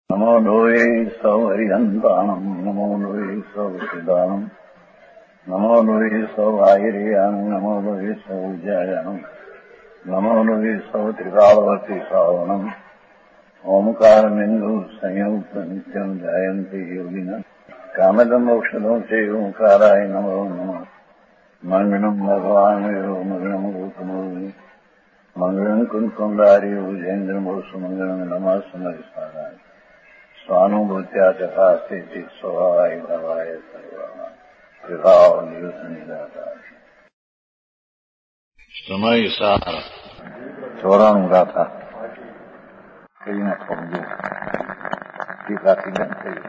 નમો લોહે સૌ હરિહંતાણમ નમો લોહે સૌ સિદ્ધાણમ નમો લોહે સૌ આયર્યાણમ નમો લોહે સૌ જયાણમ નમો લોહે સૌ ત્રિકાળવતી શ્રાવણમ ઓમકારમિંદુ સંયુક્ત નિત્યમ જાયંતિ યોગિના કામદમ મોક્ષદો છે ઓંકારાય નમો નમઃ મંગળમ ભગવાન મંગળમ ગૌતમો મંગળમ કુંકુંડારી ઉજેન્દ્રમોષ મંગળમ નમઃ સમરિસારાય સ્વાનુભૂત્યા તથા સ્થિતિ સ્વભાવાય ભવાય સર્વમાં વિભાવ નિયુત નિરાકાર સમય સાર 94 ગાથા કહીને થોડું ટીકાથી બંધ થઈ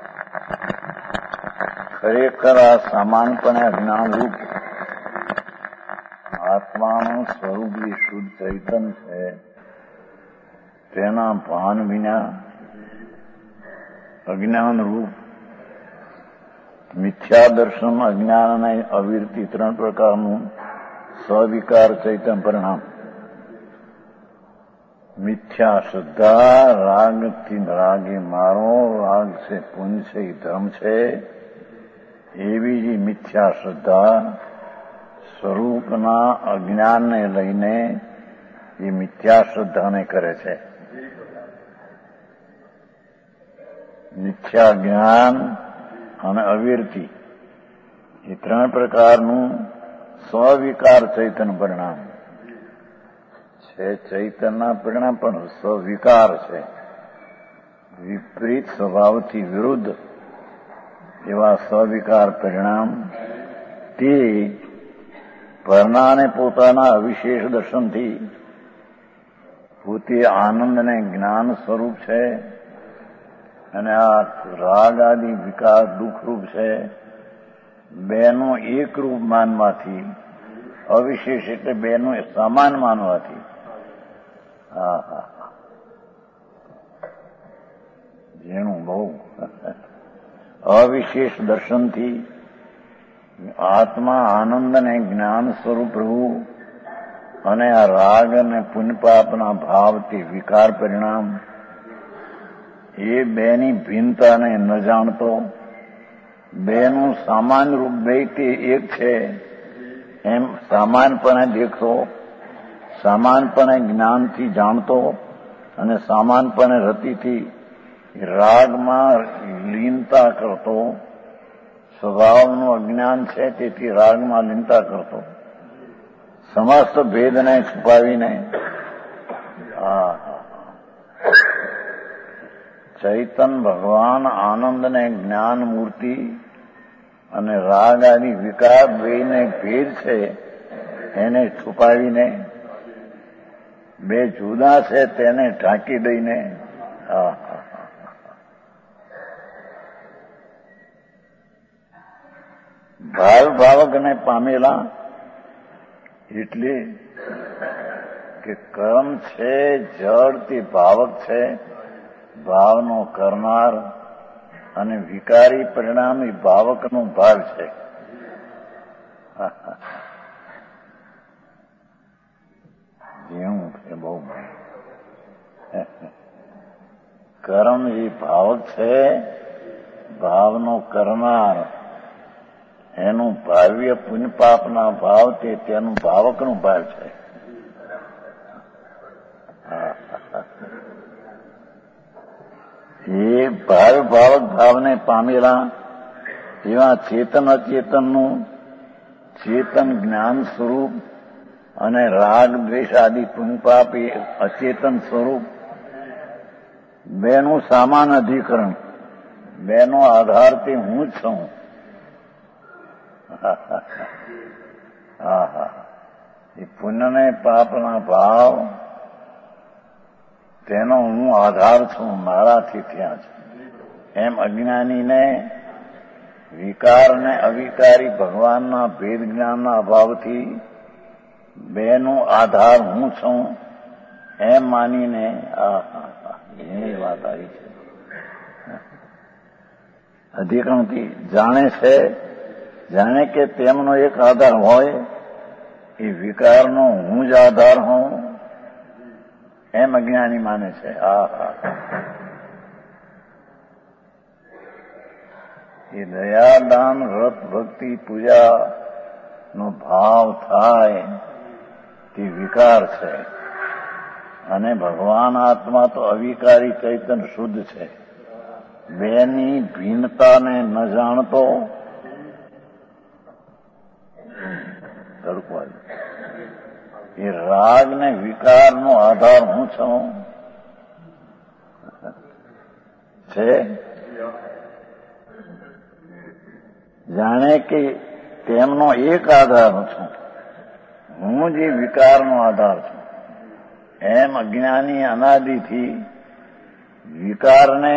ખરેખર આ સમાનપણે અજ્ઞાનરૂપ આત્માનું સ્વરૂપ જે શુદ્ધ ચૈતન છે તેના ભાન વિના અજ્ઞાનરૂપ મિથ્યા દર્શન અજ્ઞાન અને અવિરતિ 3 પ્રકારનું સ્વવિકાર ચૈતન પરિણામ. મિથ્યા શ્રદ્ધા રાગથી રાગે મારો રાગ છે પુંજ છે એ ધર્મ છે એવી જ મિથ્યા શ્રદ્ધા સ્વરૂપના અજ્ઞાનને લઈને એ મિથ્યા શ્રદ્ધાને કરે છે. મિથ્યા જ્ઞાન અને અવિરતિ એ 3 પ્રકારનું સ્વવિકાર ચૈતન પરિણામ છે. ચૈતનના પરિણામ પણ સ્વવિકાર છે. વિપરીત સ્વભાવથી વિરુદ્ધ એવા સ્વવિકાર પરિણામ તે પરનાને પોતાના અવિશેષ દર્શનથી પોતે આનંદને જ્ઞાન સ્વરૂપ છે અને આ રાગ આદિ વિકાર દુઃખરૂપ છે. બેનું એક રૂપ માનવાથી અવિશેષ એટલે બેનું સમાન માનવાથી જેનું બહુ અવિશેષ દર્શનથી આત્મા આનંદ અને જ્ઞાન સ્વરૂપ રહેવું અને આ રાગ અને પુણ્યપાપના ભાવથી વિકાર પરિણામ એ બેની ભિન્નતાને ન જાણતો બેનું સામાન્ય રૂપ બે તે એક છે એમ સામાનપણે દેખતો સામાનપણે જ્ઞાનથી જાણતો અને સામાનપણે રતિથી રાગમાં લીનતા કરતો સ્વભાવનું અજ્ઞાન છે તેથી રાગમાં લીનતા કરતો સમસ્ત ભેદને છુપાવીને ચૈતન ભગવાન આનંદને જ્ઞાન મૂર્તિ અને રાગ આદિ વિકાર બેને ભેદ છે એને છુપાવીને બે જુદા છે તેને ઢાંકી દઈને ભાવને પામેલા એટલે કે કર્મ છે જડ તે ભાવક છે ભાવનો કરનાર અને વિકારી પરિણામ એ ભાવકનો ભાવ છે. જેવું છે બહુ કર્મ એ ભાવક છે ભાવનો કરનાર એનું ભાવ્ય પુણ્ય પાપના ભાવ તે તેનું ભાવકનું ભાવ છે. એ ભાવક ભાવને પામેલા એવા ચેતન અચેતનનું ચેતન જ્ઞાન સ્વરૂપ અને રાગ દ્વેષ આદિ પુણ્યપાપ એ અચેતન સ્વરૂપ બેનું સમાન અધિકરણ બેનો આધાર તે હું જ છું. એ પુણ્યને પાપના ભાવ તેનો હું આધાર છું મારાથી થયા છે એમ અજ્ઞાનીને વિકાર ને અવિકારી ભગવાનના ભેદ જ્ઞાનના અભાવથી બેનો આધાર હું છું એમ માનીને એની વાત આવી છે. અધિકરણથી જાણે છે જાણે કે તેમનો એક આધાર હોય એ વિકારનો હું જ આધાર હું એમ અજ્ઞાની માને છે. એ દયાદાન વ્રત ભક્તિ પૂજા નો ભાવ થાય તે વિકાર છે, અને ભગવાન આત્મા તો અવિકારી ચૈતન શુદ્ધ છે. બેની ભિન્નતાને ન જાણતો એ રાગ ને વિકારનો આધાર હું છું છે. જાણે કે તેમનો એક આધાર છું, હું જે વિકારનો આધાર છું, એમ અજ્ઞાની અનાદિથી વિકારને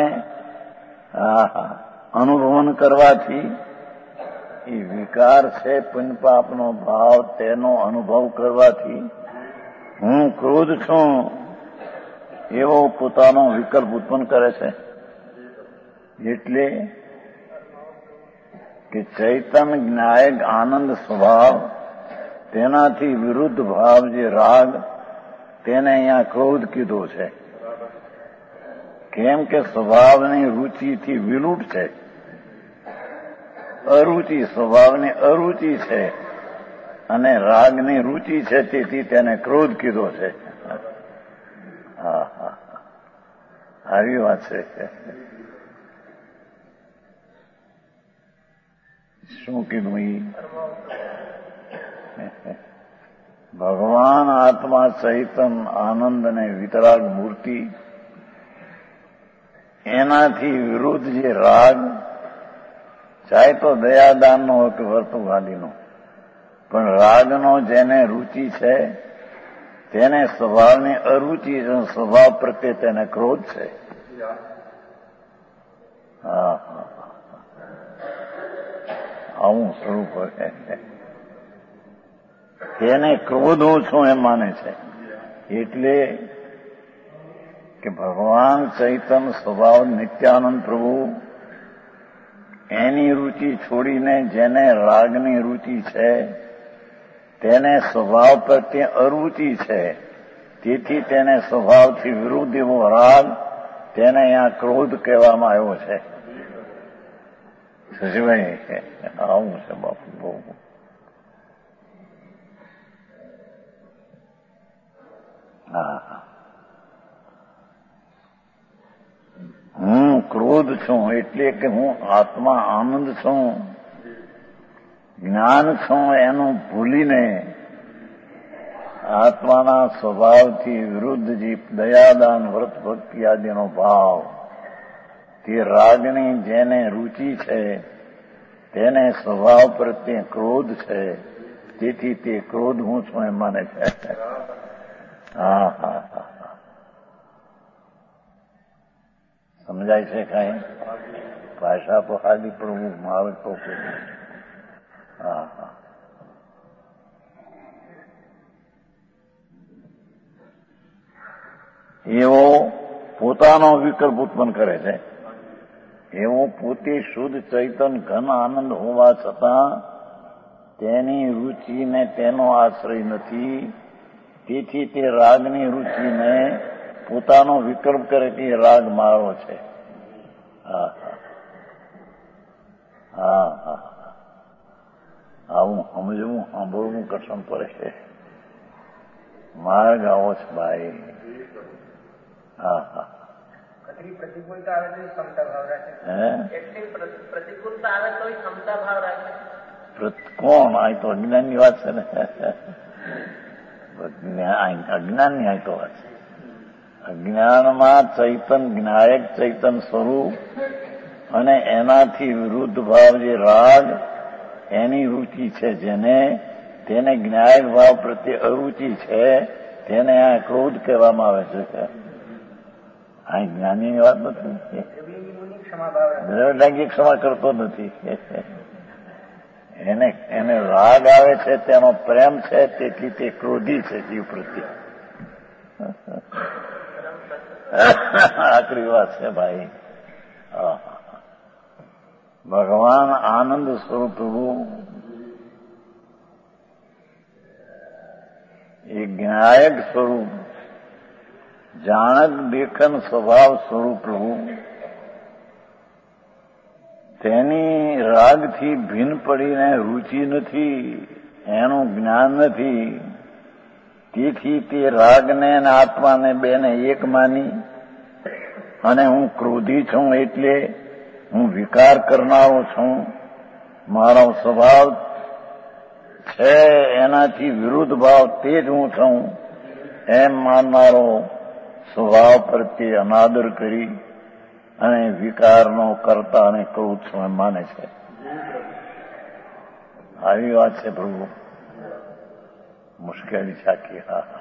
અનુભવન કરવાથી એ વિકાર છે પુણ્યપાપનો ભાવ, તેનો અનુભવ કરવાથી હું ક્રોધ છું એવો પોતાનો વિકલ્પ ઉત્પન્ન કરે છે. એટલે કે ચૈતન જ્ઞાયક આનંદ સ્વભાવ, તેનાથી વિરુદ્ધ ભાવ જે રાગ, તેને અહીંયા ક્રોધ કીધો છે. કેમ કે સ્વભાવની રુચિથી વિલુટ છે, અરુચિ સ્વભાવની અરુચિ છે, અને રાગની રુચિ છે, તેથી તેને ક્રોધ કીધો છે. આવી વાત છે. શું કીધું? ભગવાન આત્મા ચૈતન આનંદ અને વિતરાગ મૂર્તિ, એનાથી વિરુદ્ધ જે રાગ, ચાહે તો દયાદાનનો હોય કે વર્તુવાદીનો, પણ રાગનો જેને રુચિ છે તેને સ્વભાવની અરુચિ, સ્વભાવ પ્રત્યે તેને ક્રોધ છે. આવું સ્વરૂપ હોય તેને ક્રોધ હું છું એમ માને છે. એટલે કે ભગવાન ચૈતન સ્વભાવ નિત્યાનંદ પ્રભુ, એની રુચિ છોડીને જેને રાગની રુચિ છે, તેને સ્વભાવ પ્રત્યે અરુચિ છે, તેથી તેને સ્વભાવથી વિરુદ્ધ એવો રાગ, તેને અહીંયા ક્રોધ કહેવામાં આવ્યો છે. શશીભાઈ, આવું છે બાપુ. બહુ હું ક્રોધ છું એટલે કે હું આત્મા આનંદ છું, જ્ઞાન છું, એનું ભૂલીને આત્માના સ્વભાવથી વિરુદ્ધ જે દયાદાન વ્રત ભક્તિ આદિનો ભાવ, તે રાગની જેને રુચિ છે તેને સ્વભાવ પ્રત્યે ક્રોધ છે, તેથી તે ક્રોધ હું છું એમ માને છે. સમજાય છે કઈ? ભાષા તો સાદી પણ આવે તો એવો પોતાનો વિકલ્પ ઉત્પન્ન કરે છે. એવો પોતે શુદ્ધ ચૈતન ઘન આનંદ હોવા છતાં તેની રુચિને તેનો આશ્રય નથી, તેથી તે રાગની રુચિને પોતાનો વિકલ્પ કરે કે રાગ મારો છે. આવું સમજવું, સાંભળવું કઠણ પડે છે. માર્ગ આવો છે ભાઈ. પ્રતિકૂળતા આવે તો ક્ષમતા ભાવ રાખે. પ્રતિકૂળતા આવે તો ક્ષમતા ભાવ રાખે. કોણ? આ તો અજ્ઞાનની વાત છે ને. અજ્ઞાનની આ તો વાત છે. અજ્ઞાનમાં ચૈતન જ્ઞાયક ચૈતન સ્વરૂપ અને એનાથી વિરુદ્ધ ભાવ જે રાગ, એની રુચિ છે જેને, તેને જ્ઞાયક ભાવ પ્રત્યે અરુચિ છે, તેને આ ક્રોધ કહેવામાં આવે છે. આ જ્ઞાનીની વાત નથી. દ્રઢાંગી ક્ષમા કરતો નથી. એને રાગ આવે છે, તેનો પ્રેમ છે, તેથી તે ક્રોધી છે જીવ પ્રત્યે. આકરી વાત છે ભાઈ. ભગવાન આનંદ સ્વરૂપ પ્રભુ એ જ્ઞાયક સ્વરૂપ, જાણક દેખન સ્વભાવ સ્વરૂપ પ્રભુ, તેની રાગથી ભિન્ન પડીને રુચિ નથી, એનું જ્ઞાન નથી. તેથી તે રાગને અને આત્માને બેને એક માની અને હું ક્રોધી છું એટલે હું વિકાર કરનારો છું, મારો સ્વભાવ છે એનાથી વિરુદ્ધ ભાવ તે જ હું છું એમ માનનારો સ્વભાવ પ્રત્યે અનાદર કરી અને વિકારનો કરતા અને ક્રોધ છું એમ માને છે. આવી વાત છે પ્રભુ. મુશ્કેલી સાચી. હા,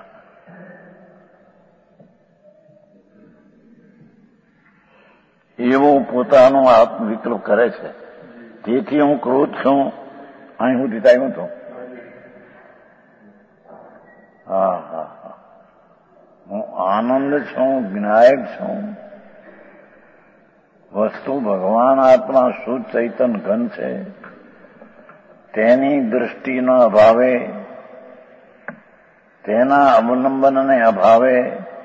એવું પોતાનો આત્મવિકલ્પ કરે છે. તેથી હું ક્રોધ છું, અહીં હું દીધાયું છું. હા હા હા, હું આનંદ છું, વિનાયક છું. વસ્તુ ભગવાન આત્મા શુદ્ધ ચૈતન ઘન છે. તેની દૃષ્ટિના અભાવે, તેના અવલંબનને અભાવે,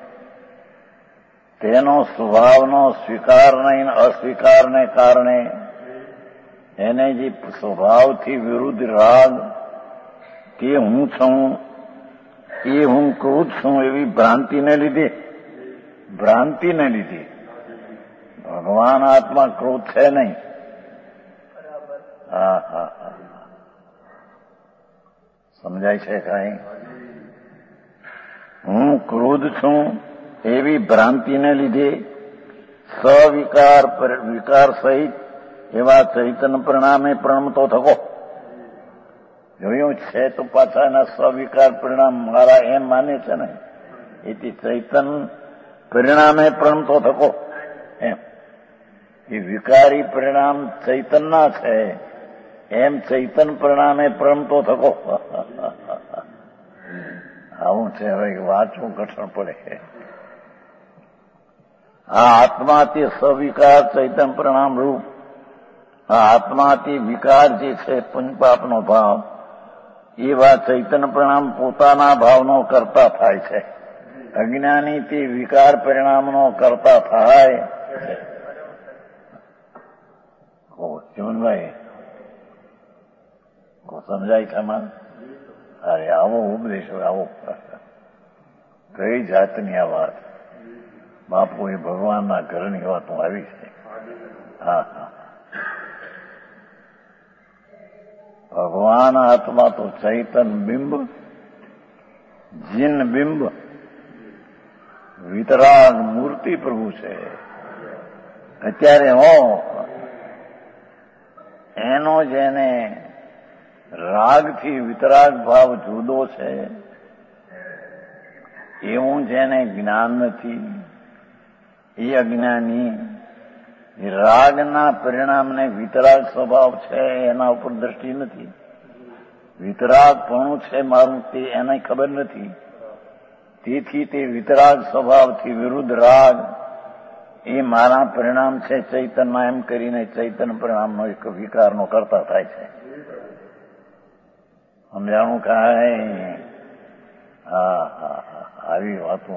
તેનો સ્વભાવનો સ્વીકાર નહીં અસ્વીકારને કારણે એને જે સ્વભાવથી વિરુદ્ધ રાગ તે હું છું, એ હું ક્રોધ છું એવી ભ્રાંતિને લીધે ભગવાન આત્મા ક્રોધ છે નહીં. હા હા હા, સમજાય છે કાંઈ? હું ક્રોધ છું એવી ભ્રાંતિને લીધે વિકાર સહિત એવા ચૈતન્ય પરિણામે પ્રણમતો થકો. જોયું છે તો પાછા એના સ્વવિકાર પરિણામ મારા એમ માને છે ને, એથી ચૈતન પરિણામે પ્રણમતો થકો એમ. એ વિકારી પરિણામ ચૈતનના છે એમ ચૈતન પરિણામે પ્રણમતો થકો. આવું છે. હવે વાંચવું કઠણ પડે. આ આત્માથી સવિકાર ચૈતન પરિણામ રૂપ, આ આત્માથી વિકાર જે છે પુણ્યપાપનો ભાવ, એવા ચૈતન્ય પરિણામ પોતાના ભાવનો કરતા થાય છે. અજ્ઞાનીથી વિકાર પરિણામનો કરતા થાય. જીવનભાઈ સમજાય છે આમાં? અરે આવો ઉપદેશ, આવો કઈ જાતની આ વાત! બાપુ એ ભગવાનના ઘરની વાતો આવી છે. હા હા, ભગવાન આત્મા તો ચૈતન બિંબ, જીન બિંબ, વિતરાગ મૂર્તિ પ્રભુ છે. અત્યારે એનો જેને રાગથી વિતરાગ ભાવ જુદો છે, એવું જેને જ્ઞાન નથી, એ અજ્ઞાની રાગના પરિણામને વિતરાગ સ્વભાવ છે એના ઉપર દ્રષ્ટિ નથી. વિતરાગપણું છે મારું તે એને ખબર નથી. તેથી તે વિતરાગ સ્વભાવથી વિરુદ્ધ રાગ એ મારા પરિણામ છે ચૈતનમાં એમ કરીને ચૈતન્ય પરિણામનો એક વિકારનો કરતા થાય છે. સમજાણું કાંઈ? હા હા હા, આવી વાતો.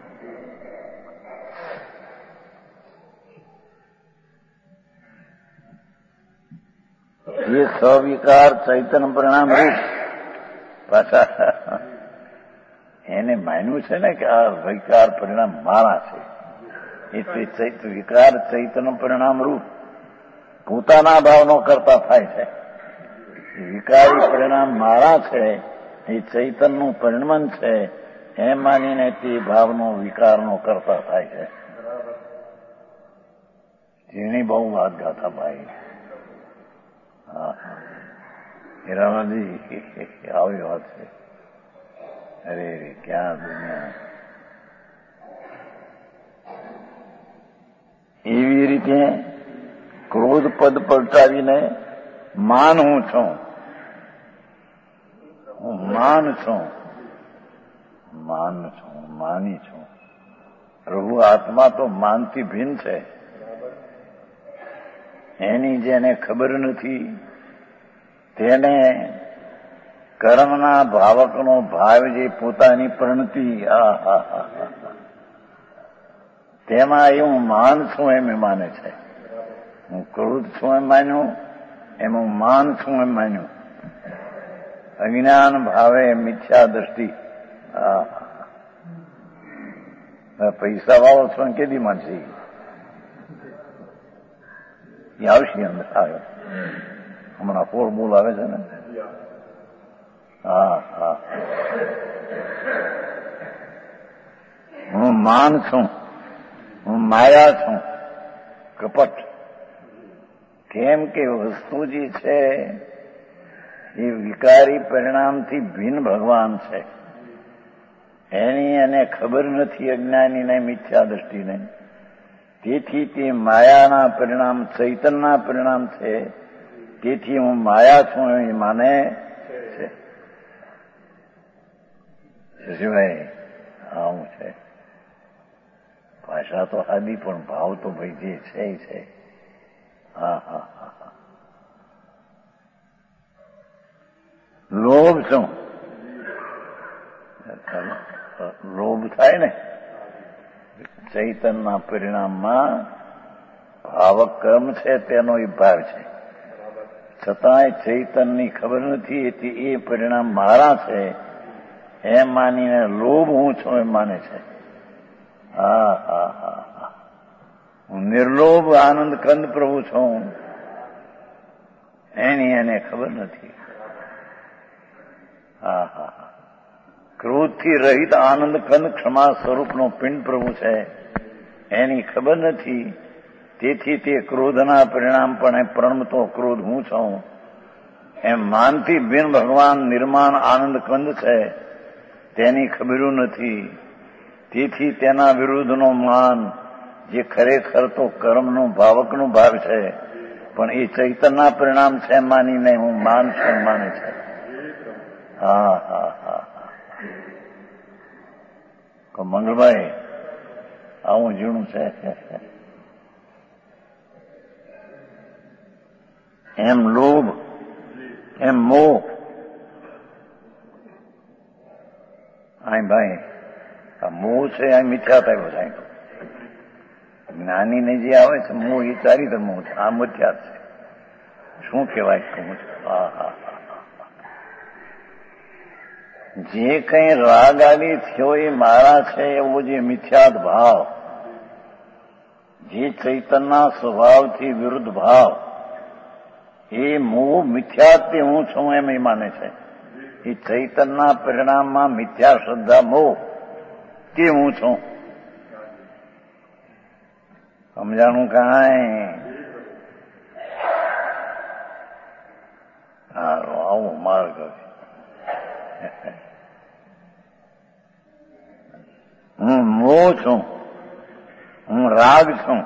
એ સ્વવિકાર ચૈતન્ય પરિણામ રૂપ પાછા એને માન્યું છે ને કે આ વિકાર પરિણામ મારા છે. એટલે વિકાર ચૈતન્ય પરિણામ રૂપ પોતાના ભાવનો કરતા થાય છે. વિકારી પરિણામ મારા છે, એ ચૈતન્યનું પરિણમન છે એમ માનીને તે ભાવનો વિકારનો કરતા થાય છે. જેની બહુ વાત ગાથા ભાઈ. હા, હીરામાજી આવી વાત છે. અરે ક્યાં દુનિયા! એવી રીતે ક્રોધ પદ પલટાવીને માન હું છું, હું માન છું, માની છું. પ્રભુ આત્મા તો માનથી ભિન્ન છે. એની જેને ખબર નથી તેને કર્મના ભાવકનો ભાવ જે પોતાની પ્રણતિ, તેમાં એ હું માન છું એમ માને છે. હું ક્રોધ છું એમ માન્યું, એમ હું માન છું એમ માન્યું. અજ્ઞાન ભાવે મિથ્યા દ્રષ્ટિ. પૈસા વાળો છો કેદી માનશે એ આવશે અંદર આવે. હમણાં ફોર બોલ આવે છે ને. હા હા, હું માન છું, હું માયા છું, કપટ. કેમ કે વસ્તુ જે છે એ વિકારી પરિણામથી ભિન્ન ભગવાન છે. એની એને ખબર નથી અજ્ઞાનીને, મિથ્યા દ્રષ્ટિને. તેથી તે માયાના પરિણામ, ચૈતનના પરિણામ છે. તેથી હું માયા છું એ માને છે. શશીભાઈ, આવું છે. ભાષા તો સાદી, પણ ભાવ તો ભાઈ જે છે એ છે. હા હા હા. લોભ શું? લોભ થાય ને ચૈતનના પરિણામમાં ભાવક કર્મ છે તેનો એ ભાવ છે. છતાંય ચૈતનની ખબર નથી, એથી એ પરિણામ મારા છે એમ માનીને લોભ હું છું એમ માને છે. હા હા હા હા. હું નિર્લોભ આનંદ કંદ પ્રભુ છું એની એને ખબર નથી. હા હા હા. ક્રોધથી રહિત આનંદ કંદ ક્ષમા સ્વરૂપનો પિંડ પ્રભુ છે એની ખબર નથી. તેથી તે ક્રોધના પરિણામ પણ પ્રણમતો ક્રોધ હું છું એમ માનથી બિન ભગવાન નિર્માણ આનંદ કંદ છે તેની ખબરું નથી. તેથી તેના વિરુદ્ધનો માન, જે ખરેખર તો કર્મનો ભાવકનો ભાવ છે, પણ એ ચૈતનના પરિણામ છે માનીને હું માન છું માને છે. હા હા હા. મંગળભાઈ, આવું ઝીણું છે. એમ લોભ, એમ મોહ. અહીં ભાઈ આ મોહ છે, આ મિથ્યા થયો છે. જ્ઞાનીને જે આવે છે મોહ, એ ચારિત્ર મોહ છે. આ મિથ્યા છે. શું કહેવાય? કહું છું. હા હા. જે કંઈ રાગ આદિ થયો એ મારા છે એવો જે મિથ્યાત ભાવ, જે ચૈતનના સ્વભાવથી વિરુદ્ધ ભાવ, એ મોહ મિથ્યાત તે હું છું એમ એ માને છે. એ ચૈતનના પરિણામમાં મિથ્યા શ્રદ્ધા મોહ તે હું છું. સમજાણું કાંઈ? હા, આવું માર્ગ. હું મોહ છું, હું રાગ છું.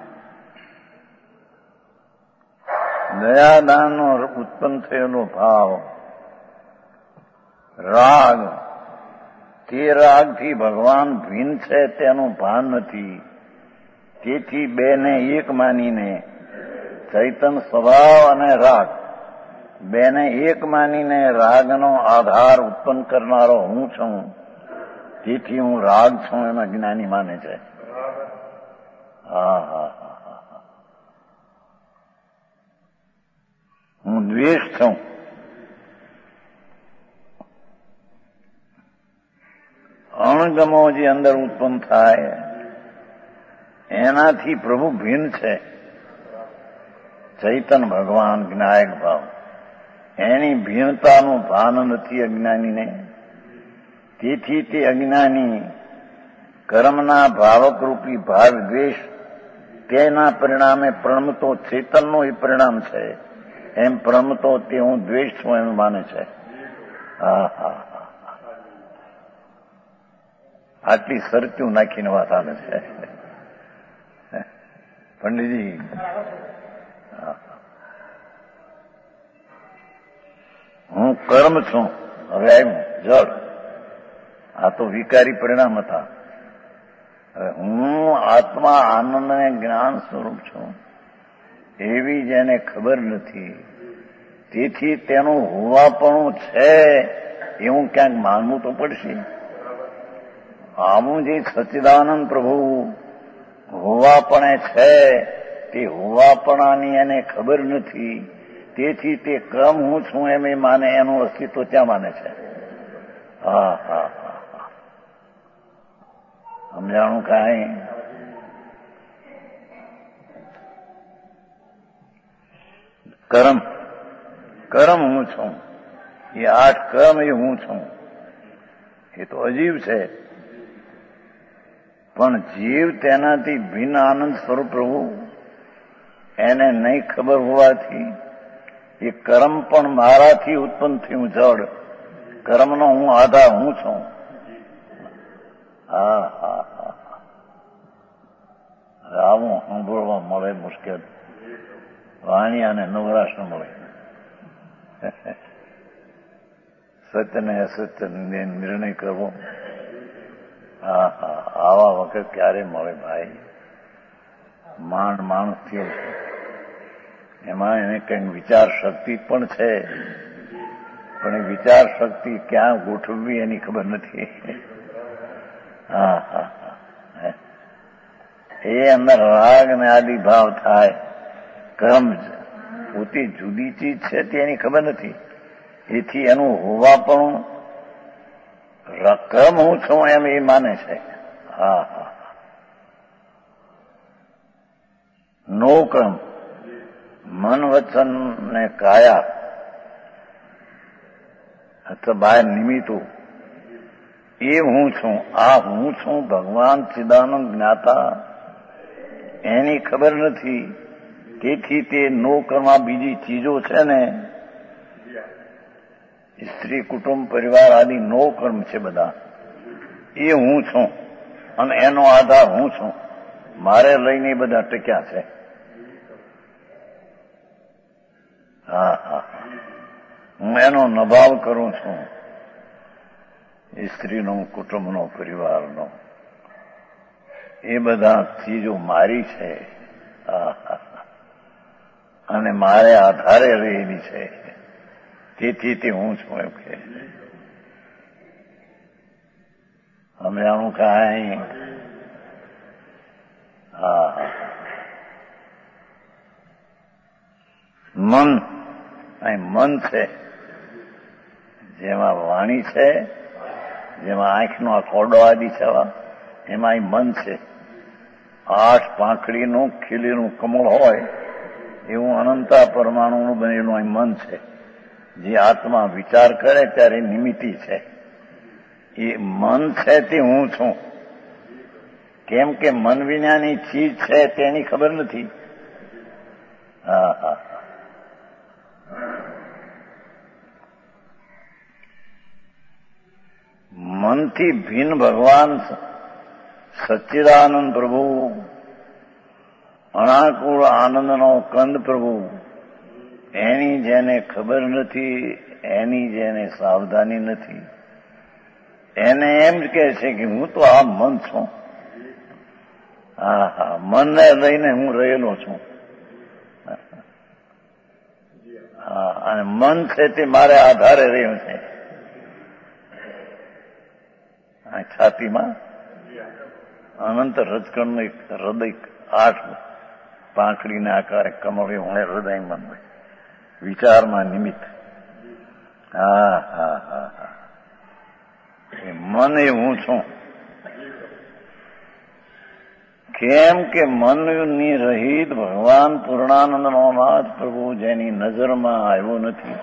દયાદાનનો ઉત્પન્ન થયેલો ભાવ રાગ, તે રાગથી ભગવાન ભિન્ન છે તેનું ભાન નથી. તેથી બેને એક માનીને, ચૈતન સ્વભાવ અને રાગ બેને એક માનીને રાગનો આધાર ઉત્પન્ન કરનારો હું છું. તેથી હું રાગ છું એમ અજ્ઞાની માને છે. હા હા હા. હું દ્વેષ છું. અણગમો જે અંદર ઉત્પન્ન થાય એનાથી પ્રભુ ભિન્ન છે. ચૈતન ભગવાન જ્ઞાયક ભાવ, એની ભિન્નતાનું ભાન નથી અજ્ઞાનીને. તેથી તે અજ્ઞાની કર્મના ભાવકરૂપી ભાવ દ્વેષ તેના પરિણામે પ્રણમતો ચેતનનો એ પરિણામ છે એમ પ્રણમતો તે હું દ્વેષ છું એમ માને છે. હા હા. આટલી સરત્યું નાખીને વાત આવે છે પંડિતજી. હું કર્મ છું. હવે આવ્યું જળ. આ તો વિકારી પરિણામ હતા. હવે હું આત્મા આનંદ અને જ્ઞાન સ્વરૂપ છું એવી જેને ખબર નથી. તેથી તેનું હોવાપણું છે એવું ક્યાંક માનવું તો પડશે. આવું જે સચ્ચિદાનંદ પ્રભુ હોવાપણે છે તે હોવાપણાની એને ખબર નથી. તેથી તે ક્રમ હું છું એમ એ માને, એનું અસ્તિત્વ ત્યાં માને છે. હા હા હા હા, સમજાણું કાંઈ? કર્મ હું છું, એ 8 કર્મ એ હું છું. એ તો અજીવ છે, પણ જીવ તેનાથી ભિન્ન આનંદ સ્વરૂપ પ્રભુ એને નહીં ખબર હોવાથી એ કર્મ પણ મારાથી ઉત્પન્ન થયું જડ, કર્મનો હું આધાર હું છું. હા હા હા, આવું સાંભળવા મળે મુશ્કેલ, વાણી અને નવરાશ ન મળે. સત્ય ને અસત્ય નિર્ણય કરવો, હા હા, આવા વખત ક્યારે મળે ભાઈ? માંડ માણસ થયો છે, એમાં એને કંઈક વિચાર શક્તિ પણ છે, પણ એ વિચાર શક્તિ ક્યાં ગોઠવવી એની ખબર નથી. હા હા હા, એ અંદર રાગ ને આદિ ભાવ થાય. કર્મ પોતે જુદી ચીજ છે તેની ખબર નથી, એથી એનું હોવા પણ કર્મ હું છું એમ એ માને છે. હા હા, નો કર્મ મન વચન ને કાયા અથવા બાહ્ય નિમિત્તો એ હું છું. આ હું છું ભગવાન ચિદાનંદ જ્ઞાતા, એની ખબર નથી. તેથી તે નો કર્મ બીજી ચીજો છે ને, સ્ત્રી કુટુંબ પરિવાર આદિ નો કર્મ છે બધા, એ હું છું અને એનો આધાર હું છું. મારે લઈને બધા ટક્યા છે. હા હા, હું એનો નભાવ કરું છું, સ્ત્રીનો, કુટુંબનો, પરિવારનો. એ બધા ચીજો મારી છે. હા હા, અને મારે આધારે રહેલી છે. તેથી તે હું છું એમ કે. સમજાણું કાંઈ? હા હા, મન, અહીં મન છે, જેમાં વાણી છે, જેમાં આંખનો આ ખોડો આદિ છે, એમાં અહીં મન છે. 8 પાંખડીનું ખીલેલું કમળ હોય એવું અનંતા પરમાણુનું બનેલું અહીં મન છે. જે આત્મા વિચાર કરે ત્યારે નિમિત્તિ છે. એ મન છે તે હું છું. કેમ કે મન વિનાની ચીજ છે તેની ખબર નથી. હા હા, મનથી ભિન્ન ભગવાન સચ્ચિદાનંદ પ્રભુ, અણાકુળ આનંદનો કંદ પ્રભુ, એની જેને ખબર નથી, એની જેને સાવધાની નથી, એને એમ જ કહે છે કે હું તો આ મન છું. હા હા, મનને લઈને હું રહેલો છું. હા, અને મન છે તે મારે આધારે રહ્યું છે. છાતીમાં અનંત રજકણનું એક હૃદય, 8 પાંખડીને આકારે કમળ એવું હૃદય મન વિચારમાં નિમિત્ત. હા હા હા હા, એ મન એ હું છું. કેમ કે મનની રહિત ભગવાન પૂર્ણાનંદનો નાથ પ્રભુ જેની નજરમાં આવ્યો નથી,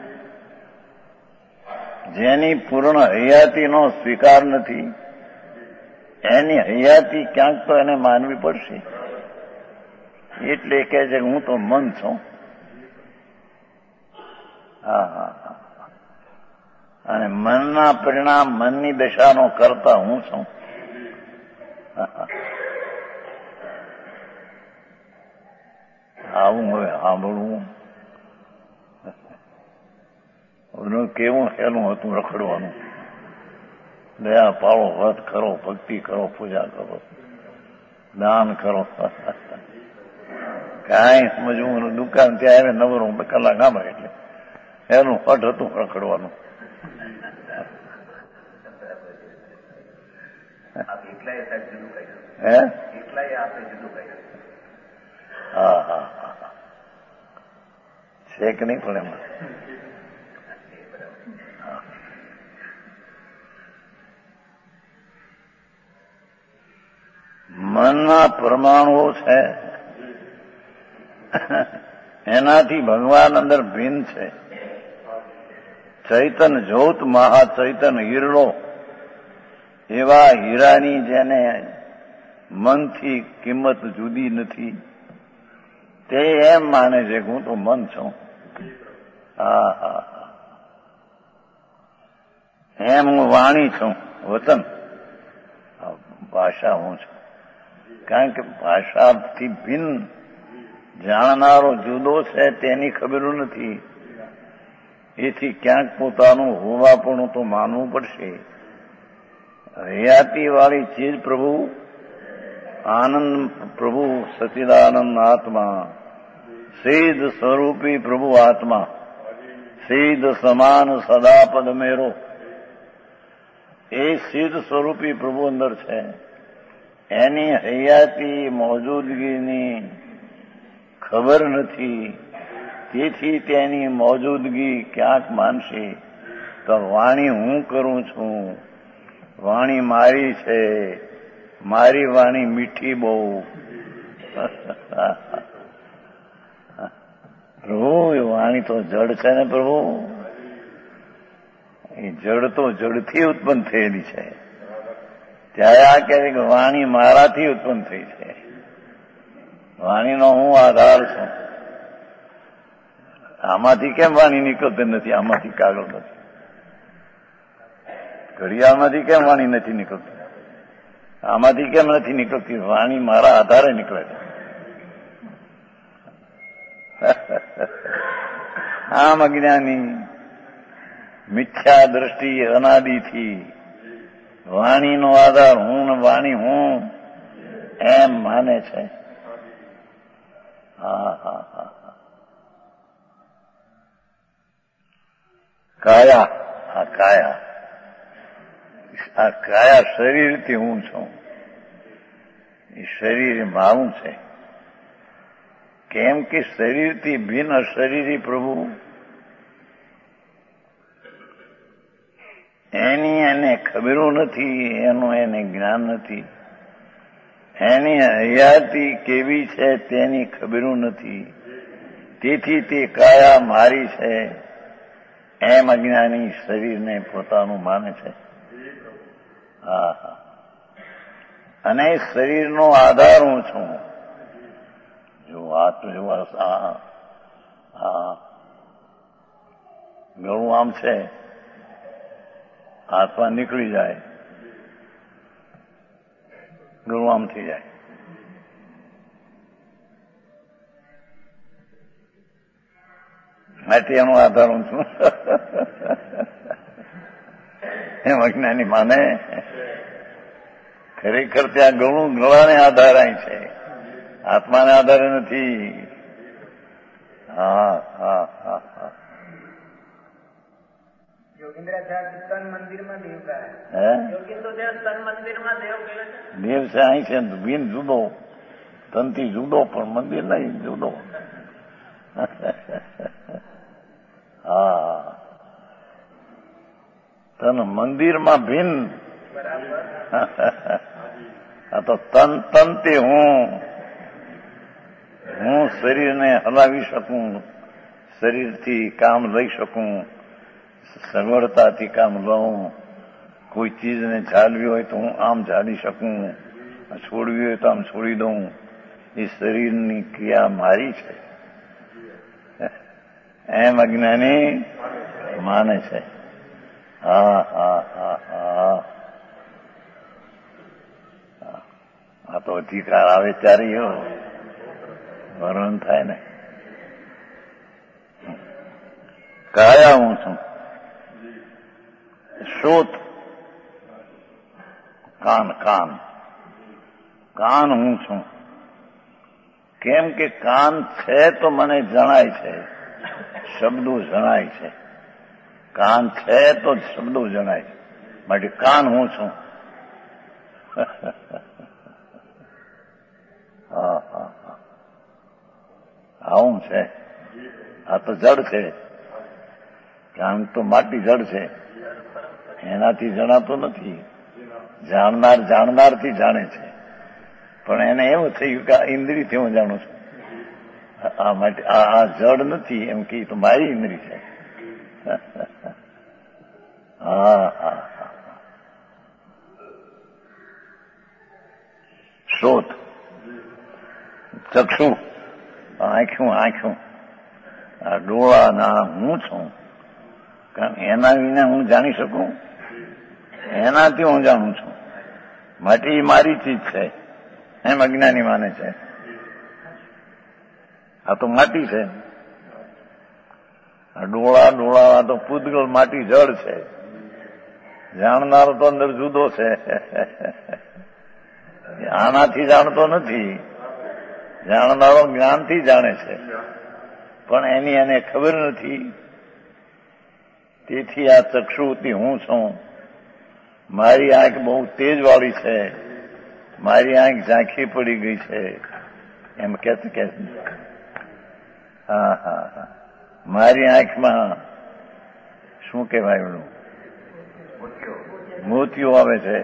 જેની પૂર્ણ હયાતીનો સ્વીકાર નથી, એની હયાતી ક્યાંક તો એને માનવી પડશે. એટલે કહે છે હું તો મન છું. હા હા હા, અને મનના પરિણામ, મનની દશાનો કરતા હું છું. આવું હવે સાંભળવું. કેવું હેલું હતું રખડવાનું. દયા પાળો, વ્રત કરો, ભક્તિ કરો, પૂજા કરો, દાન કરો. કાંઈ સમજવું, દુકાન ત્યાં આવે નવરું કલાક આમ એટલે એનું હઠ હતું રખડવાનું. હા હા હા છે કે નહીં પણ એમાં મનના પરમાણુઓ છે એનાથી ભગવાન અંદર ભિન્ન છે. ચૈતન જ્યોત મહાચૈતન હીરડો એવા હીરાની જેને મનથી કિંમત જુદી નથી તે એમ માને છે કે હું તો મન છું. હા હા એમ હું વાણી છું, વચન, ભાષા હું છું. કારણ કે ભાષાથી ભિન્ન જાણનારો જુદો છે તેની ખબર નથી. એથી ક્યાંક પોતાનું હોવાપણું તો માનવું પડશે. હયાતીવાળી ચીજ પ્રભુ આનંદ, પ્રભુ સચિદાનંદ આત્મા, સિદ્ધ સ્વરૂપી પ્રભુ આત્મા, સિદ્ધ સમાન સદાપદ મેરો, એ સિદ્ધ સ્વરૂપી પ્રભુ અંદર છે. એની હયાતી મોજૂદગીની ખબર નથી. તેથી તેની મોજૂદગી ક્યાંક માનશે તો વાણી હું કરું છું, વાણી મારી છે, મારી વાણી મીઠી બહુ. પ્રભુ એ વાણી તો જડ છે ને પ્રભુ, એ જડ તો જડથી ઉત્પન્ન થયેલી છે. ત્યારે આ કહે કે વાણી મારાથી ઉત્પન્ન થઈ છે. વાણીનો હું આધાર છું. આમાંથી કેમ વાણી નીકળતી નથી? આમાંથી કાગળ નથી, ઘડિયાળમાંથી કેમ વાણી નથી નીકળતી? આમાંથી કેમ નથી નીકળતી? વાણી મારા આધારે નીકળે છે. આમ અજ્ઞાની મિથ્યા દ્રષ્ટિ અનાદિથી વાણીનો આધાર હું ને વાણી હું એમ માને છે. હા હા હા કાયા, આ કાયા, આ કાયા શરીરથી હું છું. એ શરીર મારું છે. કેમ કે શરીરથી ભિન્ન અશરીરી પ્રભુ, એની એને ખબરો નથી, એનું એને જ્ઞાન નથી. એની હયાતી કેવી છે તેની ખબરો નથી. તેથી તે કાયા મારી છે એમ અજ્ઞાની શરીરને પોતાનું માને છે. હા હા અને શરીરનો આધાર હું છું. જો ગળું આમ છે, હાથમાં નીકળી જાય, ગળું આમ થઈ જાય. માટે એનો આધાર હું છું. એમ અજ્ઞાની માને. ખરેખર ત્યાં ગળું ગળાને આધારે છે, આત્માને આધારે નથી. હા હા હા હા દેવ છે અહીં છે, ભીન જુદો, તનથી જુદો, પણ મંદિર નહીં જુદો. હા તન મંદિરમાં ભિન્ન. આ તો તનથી હું શરીરને હલાવી શકું, શરીરથી કામ લઈ શકું, સગવડતાથી કામ લઉં. કોઈ ચીજને ઝાલવી હોય તો હું આમ ઝાલી શકું, છોડવી હોય તો આમ છોડી દઉં. એ શરીરની ક્રિયા મારી છે એમ અજ્ઞાની માને છે. હા હા હા હા આ તો અધિકાર આવે ત્યારે એવો વર્ણન થાય ને. કાયા હું છું. શ્રોત, કાન, કાન, કાન હું છું. કેમ કે કાન છે તો મને જણાય છે, શબ્દો જણાય છે. કાન છે તો શબ્દો જણાય છે, માટે કાન હું છું. હા હા હા આવું છે. આ તો જડ છે, કારણ તો માટી જડ છે, એનાથી જણાતો નથી. જાણનારથી જાણે છે, પણ એને એવું થયું કે આ ઇન્દ્રિયથી હું જાણું છું. આ માટે આ જડ નથી એમ કે તો મારી ઇન્દ્રિય છે. હા હા હા. શ્રોત, ચક્ષુ, આંખું, આ ડોળા ના હું છું, કારણ એના વિના હું જાણી શકું? એનાથી હું જાણું છું. માટે એ મારી ચીજ છે એમ અજ્ઞાની માને છે. આ તો માટી છે. આ ડોળા તો પૂતગલ માટી જળ છે. જાણનારો તો અંદર જુદો છે. આનાથી જાણતો નથી. જાણનારો જ્ઞાનથી જાણે છે, પણ એની એને ખબર નથી. તેથી આ ચક્ષુથી હું છું. મારી આંખ બહુ તેજવાળી છે, મારી આંખ ઝાંખી પડી ગઈ છે એમ કે હા હા હા. મારી આંખમાં શું કહેવાય એનું મોતિયો આવે છે.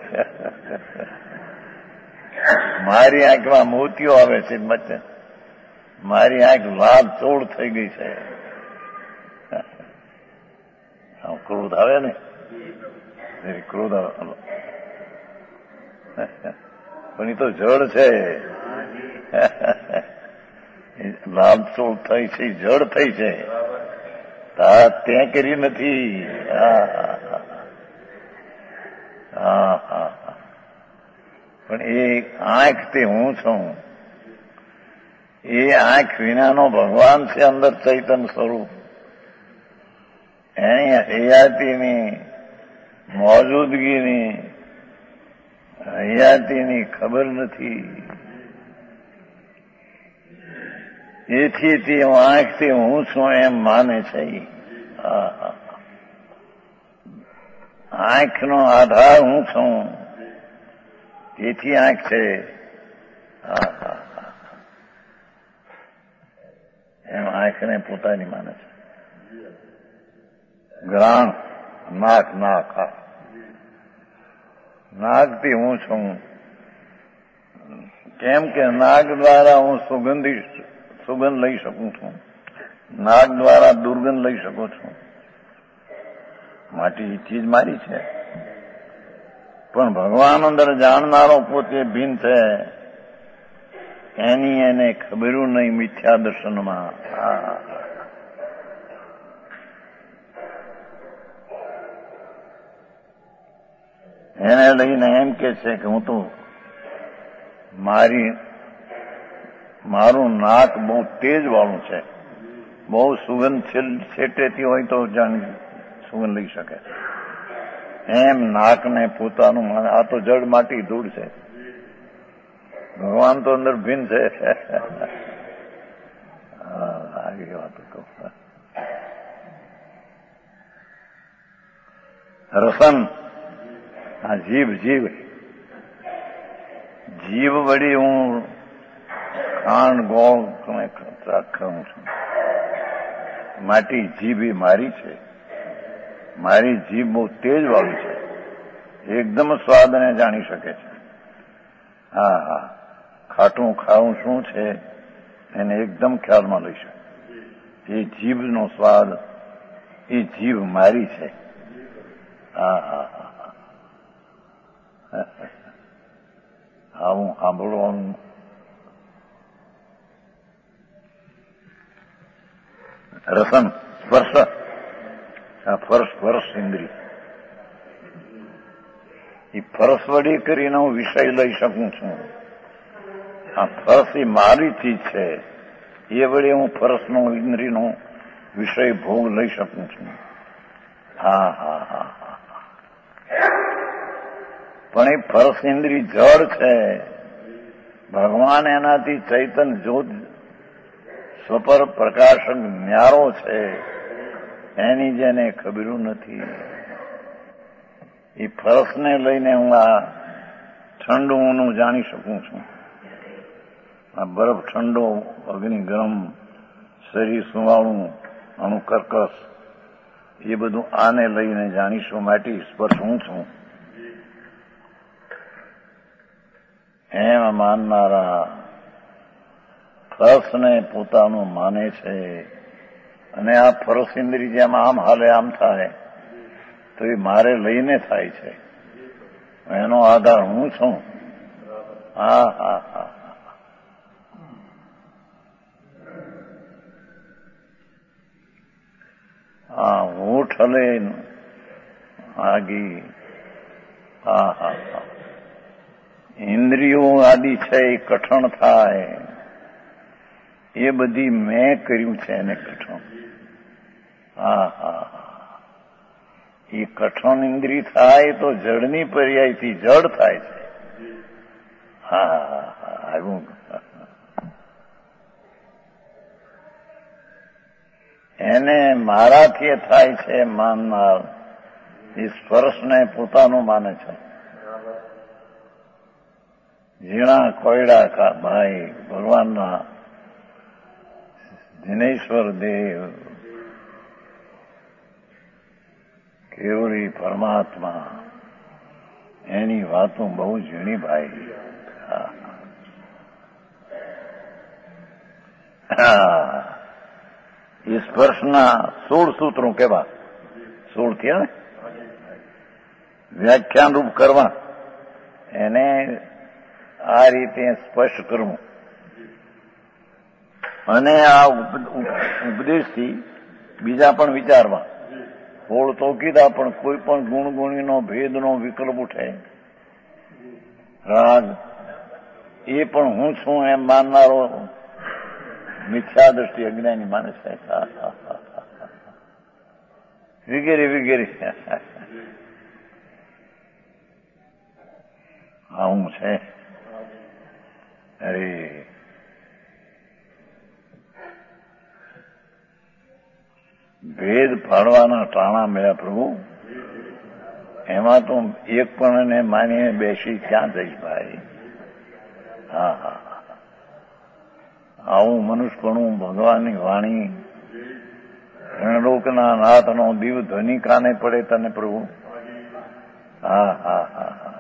મારી આંખમાં મોતિયો આવે છે. મારી આંખ લાલ ચોળ થઈ ગઈ છે. ક્રોધ આવે ને, ક્રોધ આવે, પણ એ તો જળ છે. લાલ ચોળ થઈ છે, જળ થઈ છે. તે કરી નથી. હા, પણ એ આંખ તે હું છું. એ આંખ વિનાનો ભગવાન છે અંદર ચૈતન્ય સ્વરૂપ. એની હયાતીની મોજૂદગીની હયાતીની ખબર નથી. એથી તે આંખથી હું છું એમ માને છે. આંખનો આધાર હું છું, તેથી આંખ છે. એમ આંખને પોતાની માને છે. ગ્રાણ, નાકથી હું છું. કેમ કે નાક દ્વારા હું સુગંધ લઈ શકું છું. નાક દ્વારા દુર્ગંધ લઈ શકું છું. માટે એ ચીજ મારી છે. પણ ભગવાન અંદર જાણનારો પોતે ભિન્ન છે. એની એને ખબરું નહીં મિથ્યા દર્શનમાં. એને લઈને એમ કે છે કે હું તો મારું નાક બહુ તેજ વાળું છે. બહુ સુગંધ છેટેથી હોય તો સુગંધ લઈ શકે. એમ નાકને પોતાનું માને. આ તો જડ માટી ધૂળ છે. ભગવાન તો અંદર ભિન્ન છે. આવી વાતો કહું. રસન, આ જીભ વળી હું ખાંડ ગોળ ખાઉં છું. માટી જીભ એ મારી છે. મારી જીભ બહુ તેજ વાળી છે. એકદમ સ્વાદને જાણી શકે છે. હા, ખાટું ખાવું શું છે એને એકદમ ખ્યાલમાં લઈ શકે. એ જીભનો સ્વાદ, એ જીભ મારી છે. આવું સાંભળવાનું. રસન, સ્પર્શ, સ્પર્શ ઇન્દ્રિય. એ ફરસ વડી કરીને હું વિષય લઈ શકું છું. આ ફરસ એ મારી ચીજ છે. એ વડે હું ફરસનો ઇન્દ્રિયનો વિષય ભોગ લઈ શકું છું. હા. પણ એ ફરસ ઇન્દ્રિય જળ છે. ભગવાન એનાથી ચૈતન્ય જ્યોત સ્વપર પ્રકાશક ન્યારો છે. એની જેને ખબરું નથી. એ ફરસને લઈને હું આ ઠંડુ ઊનું જાણી શકું છું. આ બરફ ઠંડો, અગ્નિ ગરમ, શરીર સુવાળું, આનું કર્કશ, એ બધું આને લઈને જાણીશું. માટે સ્પર્શ હું છું એમ માનનારા સ્પર્શને પોતાનું માને છે. અને આ ફરસઇન્દ્રી જેમ આમ હાલે આમ થાય તો એ મારે લઈને થાય છે. એનો આધાર હું છું. હા હા હા હા હોઠ હલે આગી. હા હા હા ઇન્દ્રિયો આદિ છે એ કઠણ થાય, એ બધી મેં કર્યું છે એને કઠણ. હા હા એ કઠણ ઇન્દ્રિય થાય તો જળની પર્યાયથી જળ થાય છે. હા હા આવ્યું. એને મારાથી થાય છે માનનાર એ સ્પર્શને પોતાનું માને છે. ઝીણા કોયડા કા ભાઈ ભગવાનના દિનેશ્વર દેવ કેવરી પરમાત્મા એની વાતો બહુ ઝીણી ભાઈ. એ સ્પર્શના 16 સૂત્રો કેવા 16 થયા ને વ્યાખ્યાન રૂપ કરવા, એને આ રીતે સ્પષ્ટ કરવું. અને આ ઉપદેશથી બીજા પણ વિચારવા. 16 તો કીધા, પણ કોઈ પણ ગુણગુણીનો ભેદનો વિકલ્પ ઉઠે, રાગ, એ પણ હું છું એમ માનનારો મિથ્યા દ્રષ્ટિ અજ્ઞાની માણસ છે. વગેરે વગેરે આવું છે. અરે ભેદ પાડવાના ટાણા મળ્યા પ્રભુ. એમાં તો એક પણ એને માનીને બેસી ક્યાં જઈશ ભાઈ. હા હા આવું મનુષ્યપણું ભગવાનની વાણી હેણલોકના નાથનો દીવ ધ્વનિ કાને પડે તને પ્રભુ. હા હા હા હા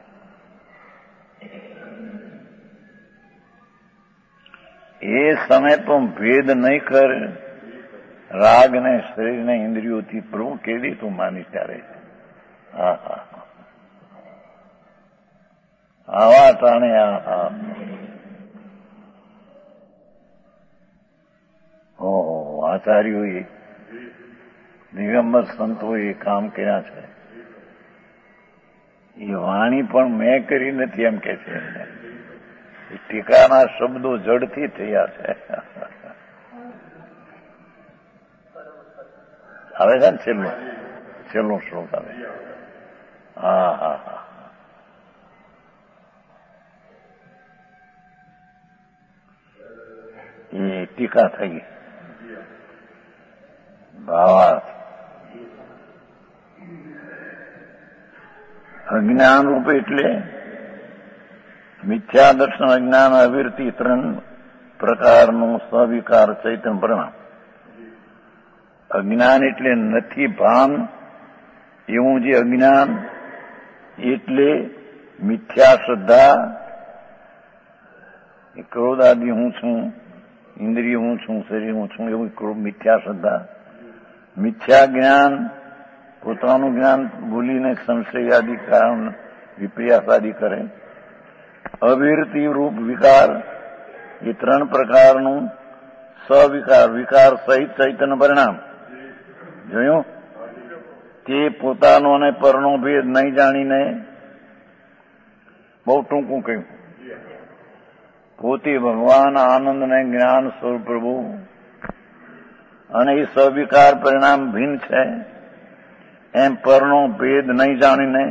એ સમય તો ભેદ નહીં કર રાગ ને શરીર ને ઇન્દ્રિયોથી પ્રભુ કેદી તું માની ત્યારે. હા હા આવા ટાણે આ ઓહો આચાર્યોએ દિગંબર સંતોએ કામ કર્યા છે. એ વાણી પણ મેં કરી નથી એમ કે છે. ટીકાના શબ્દો જડથી થયા છે. આવે છે ને છેલ્લો શ્લોક આવે. હા હા હા એ ટીકા થઈ ગઈ. ભાવાર્થ અજ્ઞાન રૂપ એટલે મિથ્યા દર્શન, અજ્ઞાન, અવિરતિ 3 પ્રકારનું સ્વવિકાર ચૈતન્ય પરિણામ. અજ્ઞાન એટલે નથી ભાન એવું જે અજ્ઞાન, એટલે મિથ્યા શ્રદ્ધા, ક્રોધ આદિ હું છું, ઇન્દ્રિય હું છું, શરીર હું છું, એવું મિથ્યા શ્રદ્ધા. મિથ્યા જ્ઞાન પોતાનું જ્ઞાન ભૂલીને સંશય આદિ કારણ વિપ્રયાસ આદિ કરે. અવિરતિ રૂપ વિકાર એ 3 પ્રકારનું સવિકાર, વિકાર સહિત ચૈતન્ય પરિણામ. જોયું? તે પોતાનો અને પરનો ભેદ નહીં જાણીને, બહુ ટૂંકું કહ્યું, પોતે ભગવાન આનંદને જ્ઞાન સ્વરૂપ પ્રભુ અને એ સવિકાર પરિણામ ભિન્ન છે એમ પરનો ભેદ નહીં જાણીને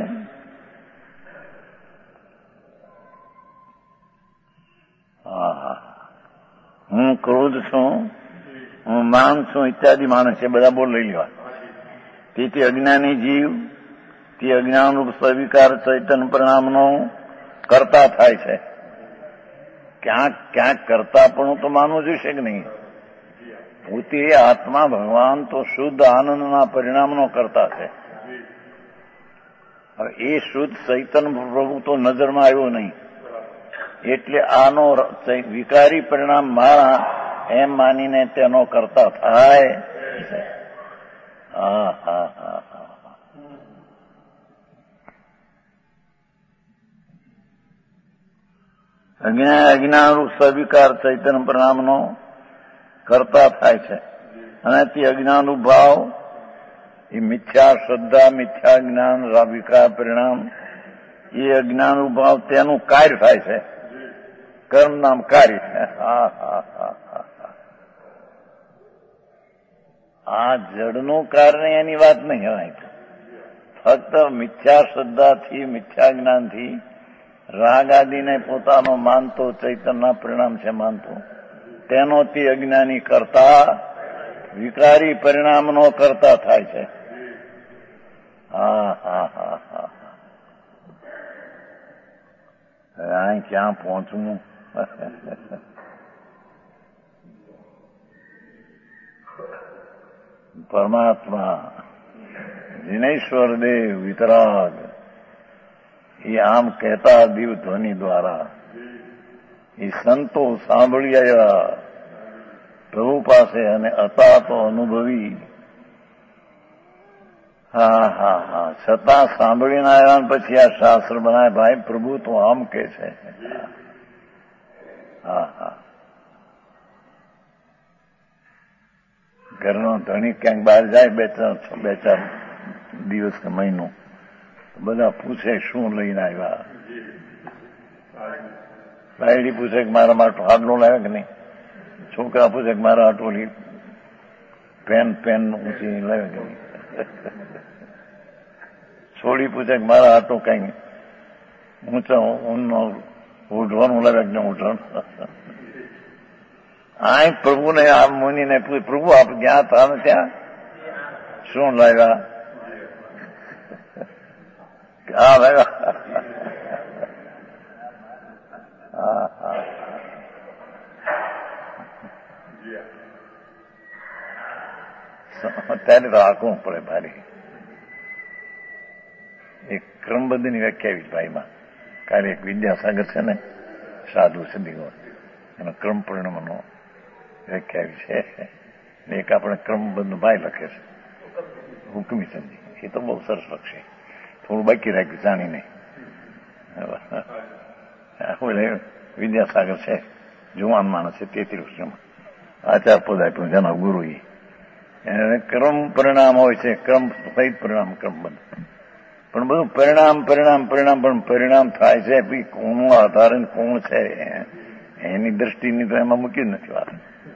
હું ક્રોધ છું, હું માન છું ઇત્યાદિ માણસ છે બધા બોલ લઈ લેવા. તેથી અજ્ઞાની જીવ તે અજ્ઞાનરૂપ સ્વવિકાર ચૈતન્ય પરિણામનો કરતા થાય છે. ક્યાંક ક્યાંક કરતા પણ તો માનવું જોઈશે કે નહીં. પોતે આત્મા ભગવાન તો શુદ્ધ આનંદના પરિણામનો કરતા છે. હવે એ શુદ્ધ ચૈતન્ય પ્રભુ તો નજરમાં આવ્યો નહીં, એટલે આનો વિકારી પરિણામ મારા એમ માનીને તેનો કરતા થાય. હા હા હા હા. અજ્ઞાનરૂપ સવિકાર ચૈતન્ય પરિણામનો કરતા થાય છે. અને તે અજ્ઞાનરૂપ ભાવ એ મિથ્યા શ્રદ્ધા, મિથ્યા જ્ઞાન, વિકાર પરિણામ, એ અજ્ઞાનરૂપ ભાવ તેનું કાર્ય થાય છે. કર્મ નામ કાર્ય. હા હા હા હા. આ જડનું કાર્ય એની વાત નહીં હોય. ફક્ત મિથ્યા શ્રદ્ધાથી, મિથ્યા જ્ઞાનથી રાગ આદિને પોતાનો માનતો, ચૈતન્યના પરિણામ છે માનતો, તેનો તે અજ્ઞાની કરતા વિકારી પરિણામનો કરતા થાય છે. હા હા હા હા. અહીં ક્યાં પહોંચવું? પરમાત્મા દિનેશ્વર દેવ વિતરાગ એ આમ કહેતા દિવ ધ્વનિ દ્વારા એ સંતો સાંભળી આવ્યા પ્રભુ પાસે અને હતા તો અનુભવી. હા હા હા. છતાં સાંભળીને આવ્યા પછી આ શાસ્ત્ર બનાવે, ભાઈ પ્રભુ તો આમ કે છે. હા હા. ઘરનો ધણી ક્યાંક બહાર જાય બે ચાર દિવસ કે મહિનો, બધા પૂછે શું લઈને આવ્યા. બાયડી પૂછે કે મારા માટે હાડલો લાવ્યા કે નહીં. છોકરા પૂછે કે મારા આટોલી પેન ઊંચી લાવ્યા કે નહીં. છોડી પૂછે કે મારા આટો કઈ ઊંચા ઉઠવાનું લાવ્યા કે નહીં ઉઠવાનું. આ પ્રભુને આ મુનિને પૂછે, પ્રભુ આપ જ્યાં હતા ને ત્યાં શું લાવ્યા? હા લાવ્યા. હા હા. ત્યારે રાખવું પડે ભારી. એક ક્રમબદ્ધની વ્યાખ્યા આવી ભાઈમાં. કાલે એક વિદ્યાસાગર છે ને, સાધુ છે દીવો, એનો ક્રમ પરિણામનો વ્યાખ્યા આવી છે. એક આપણે ક્રમબદ્ધ ભાઈ લખે છે હુકમીચંદજી, એ તો બહુ સરસ લખશે. થોડું બાકી રાખ્યું જાણીને. વિદ્યાસાગર છે, જુવાન માણસ છે, 33 વર્ષમાં આચાર પદ આપ્યું જેના ગુરુ. એને ક્રમ પરિણામ હોય છે, ક્રમ સહિત પરિણામ ક્રમબદ્ધ. પણ બધું પરિણામ પણ પરિણામ થાય છે કોનું આધાર કોણ છે એની દ્રષ્ટિની તો એમાં મૂકી જ નથી વાત.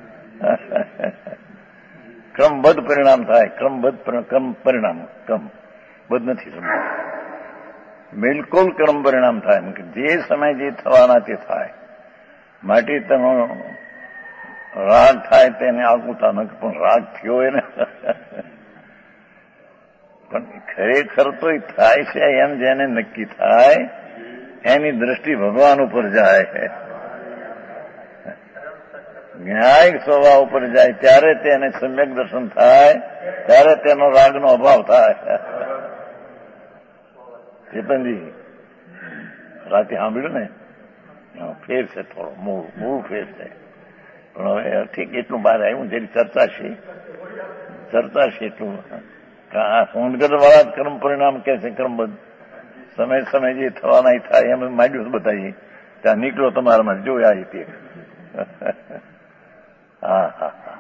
ક્રમબદ્ધ પરિણામ થાય, ક્રમ પરિણામ ક્રમબદ્ધ નથી સમજ. બિલકુલ ક્રમ પરિણામ થાય, જે સમય જે થવાના તે થાય. માટે તેનો રાગ થાય તેને આગુતા નથી, પણ રાગ થયો એને પણ ખરેખર તો થાય છે એમ જેને નક્કી થાય એની દ્રષ્ટિ ભગવાન ઉપર જાય, ન્યાયિક સ્વભાવ ઉપર જાય, ત્યારે તેને સમ્યક દર્શન થાય, ત્યારે તેનો રાગનો અભાવ થાય. ચેતનજી રાતે સાંભળ્યું ને, ફેર છે થોડો, મૂળ ફેર છે. પણ હવે ઠીક એટલું બહાર આવ્યું, જેની ચર્ચા છે એટલું. સોનગઢ વાળા કર્મ પરિણામ કે છે ક્રમબદ્ધ, સમય જે થવાના થાય એમ માંડ્યું બતાવીએ. ત્યાં નીકળો તમારામાં જોયા તે. હા હા હા.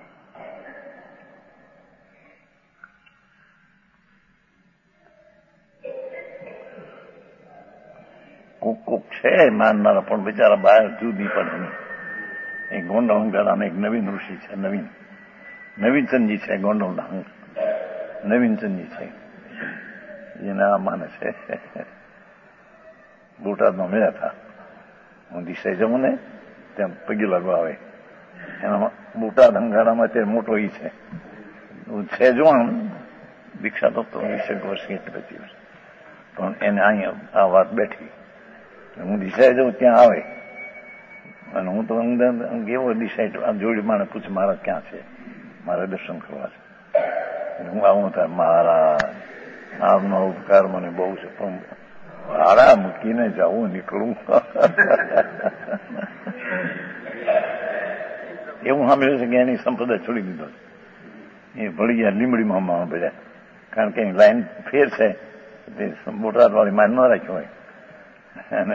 કોક છે માનનારા, પણ બિચારા બહાર જુદી પડે નહીં. એ ગોંડલ ગાળામાં એક નવીન ઋષિ છે, નવીનચંદજી છે, ગોંડલના નવીનચંદજી છે, એને આ માને છે. બોટાદમાં મળ્યા હતા, હું દિશાએ જવું ને ત્યાં પગી લાગવા આવે. એના બોટાદ અંગારામાં તે મોટો ઈ છે જોવાનું દીક્ષા તો 20 વર્ષ કે 25 વર્ષ, પણ એને અહીંયા આ વાત બેઠી. હું દિશાએ જઉં ત્યાં આવે, અને હું તો એવો ડિસાઇડ જોડી માણે પૂછ મારા ક્યાં છે, મારે દર્શન કરવા છે. હું આવું ત્યારે મહારાજ આપનો ઉપકાર મને બહુ છે, પણ ભાડા મૂકીને જવું નીકળું એવું સાંભળ્યું છે કે એની સંપ્રદાય છોડી દીધો એ ભળી ગયા લીમડીમાં માણો બધા, કારણ કે એની લાઈન ફેર છે બોટાદ વાળી માન ન રાખ્યો હોય અને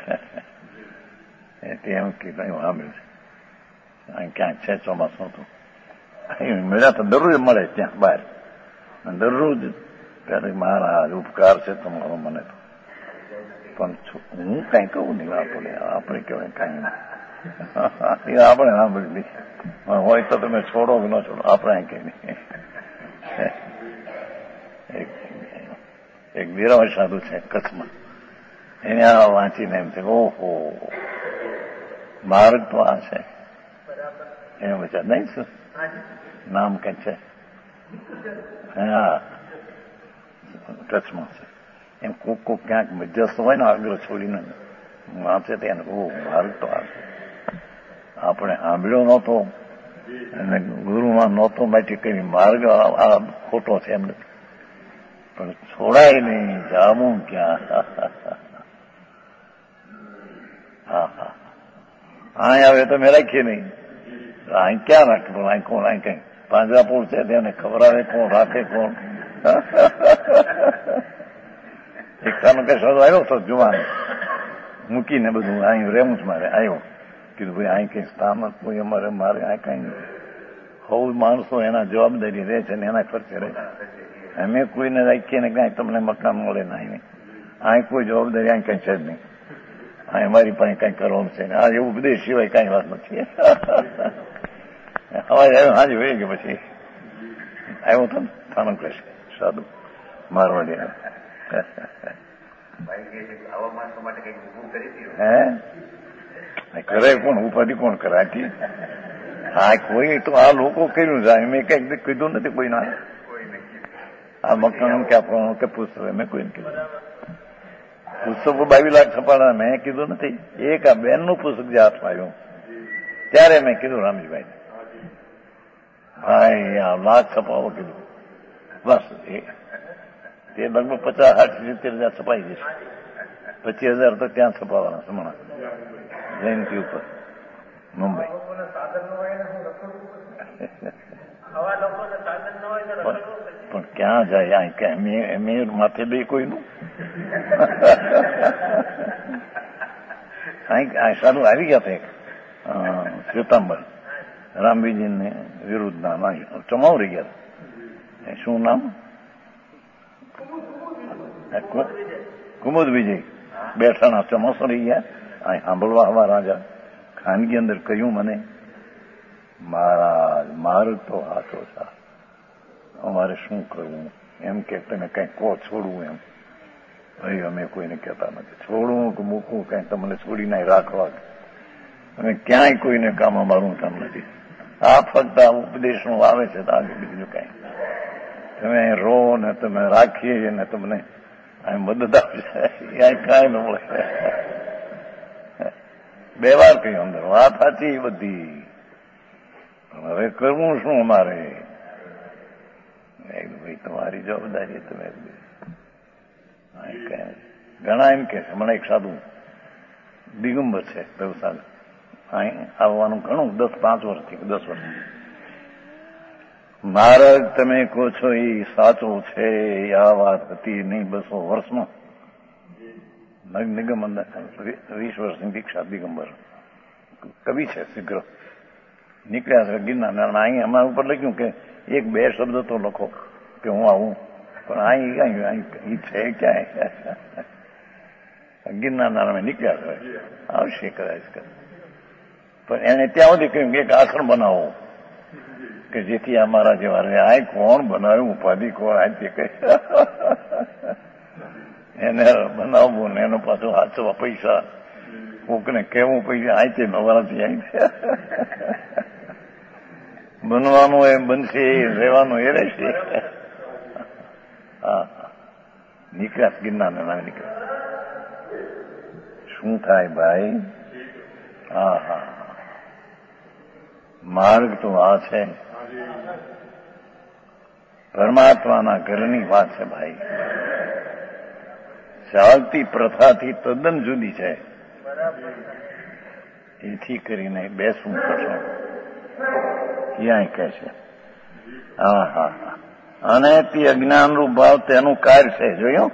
એમ કે કયું સાંભળ્યું છે અહીં ક્યાંક છે ચોમાસું તો અહીં મળ્યા તો દરરોજ મળે ત્યાં બહાર દરરોજ ત્યારે મહારાજ ઉપકાર છે તમારો મને તો, પણ હું કઈ કહું નહીં આપણે કહેવાય કઈ ના આપણે સાંભળી લઈ હોય તો તમે છોડો કે ન છોડો આપણે કઈ નહીં. એક વીરાવળ સાધુ છે કચ્છમાં, એને આ વાંચીને એમ છે ઓહો માર્ગ તો આ છે એમ વિચાર નહીં શું નામ કઈ છે હા કચ્છમાં છે એમ કોક ક્યાંક મધ્યસ્થ હોય ને આગ્રહ છોડીને વાંચે તેને ઓહ માર્ગ તો આ છે આપણે સાંભળ્યો નહોતો અને ગુરુમાં નહોતો માટે કઈ માર્ગ આ ખોટો છે એમ નથી, પણ છોડાય નહીં જામું ક્યાં. હા હા અહીં આવે તો મેં રાખીએ નહીં, અહીં ક્યાં રાખે પણ અહીં કોણ અહીં કઈ પાંજરાપોળ છે તેને ખવડાવે કોણ રાખે કોણ. એક સાનો કઈ સદો આવ્યો હતો જુવાન મૂકીને બધું અહીં રેવું જ મારે આવ્યો, કીધું ભાઈ અહીં કઈ સ્થાન કોઈ અમારે મારે અહીં કઈ હોવું માણસો એના જવાબદારી રહે છે ને એના ખર્ચે રહે છે, અમે કોઈને રાખીએ ને ક્યાંય તમને મકાન મળે ના અહીં અહીં કોઈ જવાબદારી અહીં કઈ છે જ નહીં, અહીં મારી પાસે કઈ કરવાનું છે ને આ એવું ઉપદેશ સિવાય કઈ વાત નથી. અવાજ આવ્યો હાજ હોય કે પછી આવ્યો હતો ને સ્થાનક સાધુ મારવાડી હે કરે કોણ ઉપાધિ કોણ કરાતી હા કોઈ તો આ લોકો કર્યું છે મેં કઈક કીધું નથી કોઈ ના આ મકાન કે આપણો કે પુસ્તક મેં કોઈ કીધું પુસ્તકો 22 લાખ છપાડા મેં કીધું નથી, એક આ બેન નું પુસ્તક જે હાથમાં આવ્યું ત્યારે મેં કીધું રામજીભાઈ ભાઈ આ લાખ છપાવો કીધું બસ તે લગભગ 50-60-70 હજાર છપાઈ જશે, 25,000 તો ત્યાં છપાવવાના હમણાં જયંતિ ઉપર મુંબઈ. પણ ક્યાં જાય મેં માથે બે કોઈનું સારું આવી ગયા હતા એક શ્વેતાંબર રામબીજીને વિરુદ્ધના ચમાવ રહી ગયા હતા, શું નામ કુમુદ વિજય બેઠાના ચમાસો રહી ગયા અહીં સાંભળવા હવા રાજા ખાનગી અંદર કહ્યું મને મહારાજ માર્ગ તો હાથો છે અમારે શું કરવું એમ કે તમે કઈ કહો છોડવું એમ ભાઈ અમે કોઈને કહેતા નથી છોડવું કે મૂકવું કઈ તમને છોડીને રાખવા અમે ક્યાંય કોઈને કામ અમારું કામ નથી, આ ફક્ત આ ઉપદેશનું આવે છે તો આગળ બીજું કઈ તમે રો ને તમે રાખીએ ને તમને અહીં મદદ આપશે અહીં કાંઈ ન મળે. 2 વાર કહ્યું અંદર વાત સાચી બધી, હવે કરવું શું અમારે ભાઈ તમારી જવાબદારી તમે ઘણા એમ કે છે મને એક સાધુ દિગંબર છે વ્યવસાય અહીં આવવાનું ઘણું 10-5 વર્ષથી 10 વર્ષ મહારાજ તમે કહો છો એ સાચું છે આ વાત હતી નહીં 200 વર્ષમાં નિગમ 20 વર્ષની દીક્ષા દિગંબર કવિ છે શીઘ્ર નીકળ્યા છે ગિરનાર અહીં અમારા ઉપર લખ્યું કે 1-2 શબ્દ તો લખો કે હું આવું, પણ અહીં છે ક્યાંય ગિરનાર અમે નીકળ્યા કરે આવશે કદાચ પણ એને ત્યાં સુધી કહ્યું કે એક આશ્રમ બનાવો કે જેથી અમારા જેવા રહે. આ કોણ બનાવ્યું ઉપાધિ કોણ આ તે કઈ એને બનાવવું ને એનો પાછો હાચવા પૈસા કોકને કેવું પૈસા આ તે નવારાથી અહીં બનવાનું એમ બનશે રહેવાનું એ રહેશે. હા નીકળ્યા ગિરનાર ના નીકળ્યા શું થાય ભાઈ હા હા, માર્ગ તો આ છે, પરમાત્માના ઘરની વાત છે ભાઈ. ચાલતી પ્રથાથી તદ્દન જુદી છે. એથી કરીને બેસવું પડશે ક્યાંય કહે છે. હા હા હા, અને તે અજ્ઞાનરૂપ ભાવ તેનું કાર્ય છે. જોયું,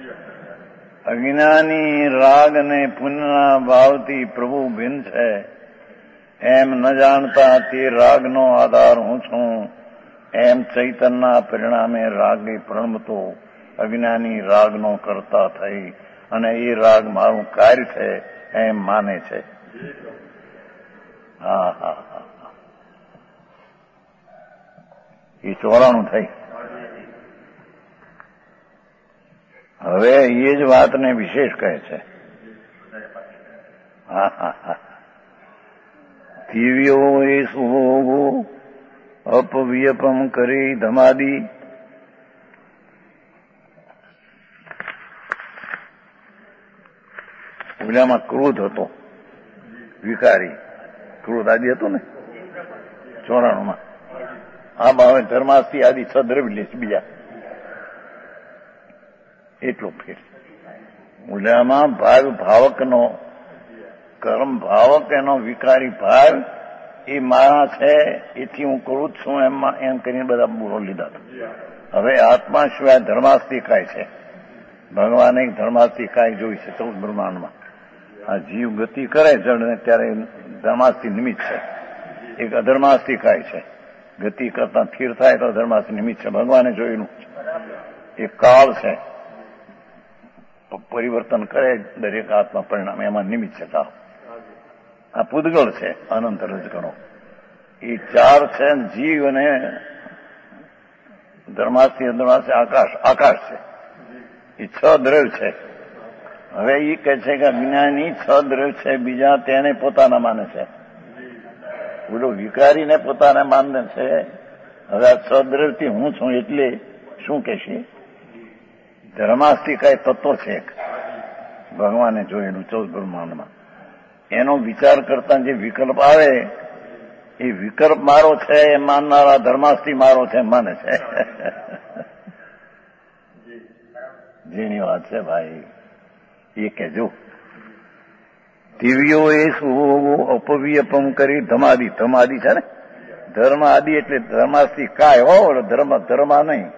અજ્ઞાની રાગ અને પુણ્યના ભાવથી પ્રભુ ભિન્ન છે એમ ન જાણતા તે રાગનો આધાર હું છું એમ ચૈતન્યના પરિણામે રાગે પ્રણમતો અજ્ઞાની રાગનો કરતા થઈ અને એ રાગ મારું કાર્ય છે એમ માને છે. હા હા હા, એ 94 થઈ. હવે એ જ વાતને વિશેષ કહે છે. હા હા હા, દિવ્યો એ સુભોગો અપવ્યપમ કરી ધમાદી. ઓલામાં ક્રોધ હતો, વિકારી ક્રોધ આદિ હતો ને 94માં. આ ભાવે ધર્માસ્થી આદિ 6 દ્રવ્ય લે બીજા, એટલો ફેર. ઓલામાં ભાવ ભાવકનો કર્મ ભાવક એનો વિકારી ભાવ એ મારા છે, એથી હું કરું છું એમ કરીને બધા બુરો લીધા હતા. હવે આત્મા સિવાય ધર્માસ્થી કાય છે. ભગવાને ધર્માસ્થી કાય જોઈ છે 14 બ્રહ્માંડમાં. આ જીવ ગતિ કરે જળને ત્યારે ધર્માસ્થી નિમિત્ત છે. એક અધર્માસ્થી કાય છે, ગતિ કરતા સ્થિર થાય તો ધર્માસ્થી નિમિત્ત છે. ભગવાને જોયેલું છે. એ કાળ છે, પરિવર્તન કરે દરેક આત્મા પરિણામ, એમાં નિમિત્ત છે કાળ. આ પૂદગળ છે, અનંત રજગણો. એ 4 છે. જીવ અને ધર્માસ્થી અધર્માસ્થી આકાશ છે. એ 6 દ્રવ્ય છે. હવે એ કહે છે કે જ્ઞાની 6 દ્રવ્ય છે બીજા, તેને પોતાના માને છે. બોલો, વિકારીને પોતાને માને છે. હવે આ 6 દ્રવ્યથી હું છું એટલે શું કહેશે? ધર્માસ્થી કઈ તત્વ છે ભગવાને જોયેલું 14 બ્રહ્માંડમાં. એનો વિચાર કરતા જે વિકલ્પ આવે એ વિકલ્પ મારો છે એ માનનારા ધર્માસ્થી મારો છે માને છે. જેની વાત છે ભાઈ એ કહેજો. દિવ્યો એ સુભોગો અપવ્યપમ કરી ધમાદી. ધમાદી છે ને, ધર્મ આદિ એટલે ધર્માસ્થી કાય હો, ધર્મા નહીં.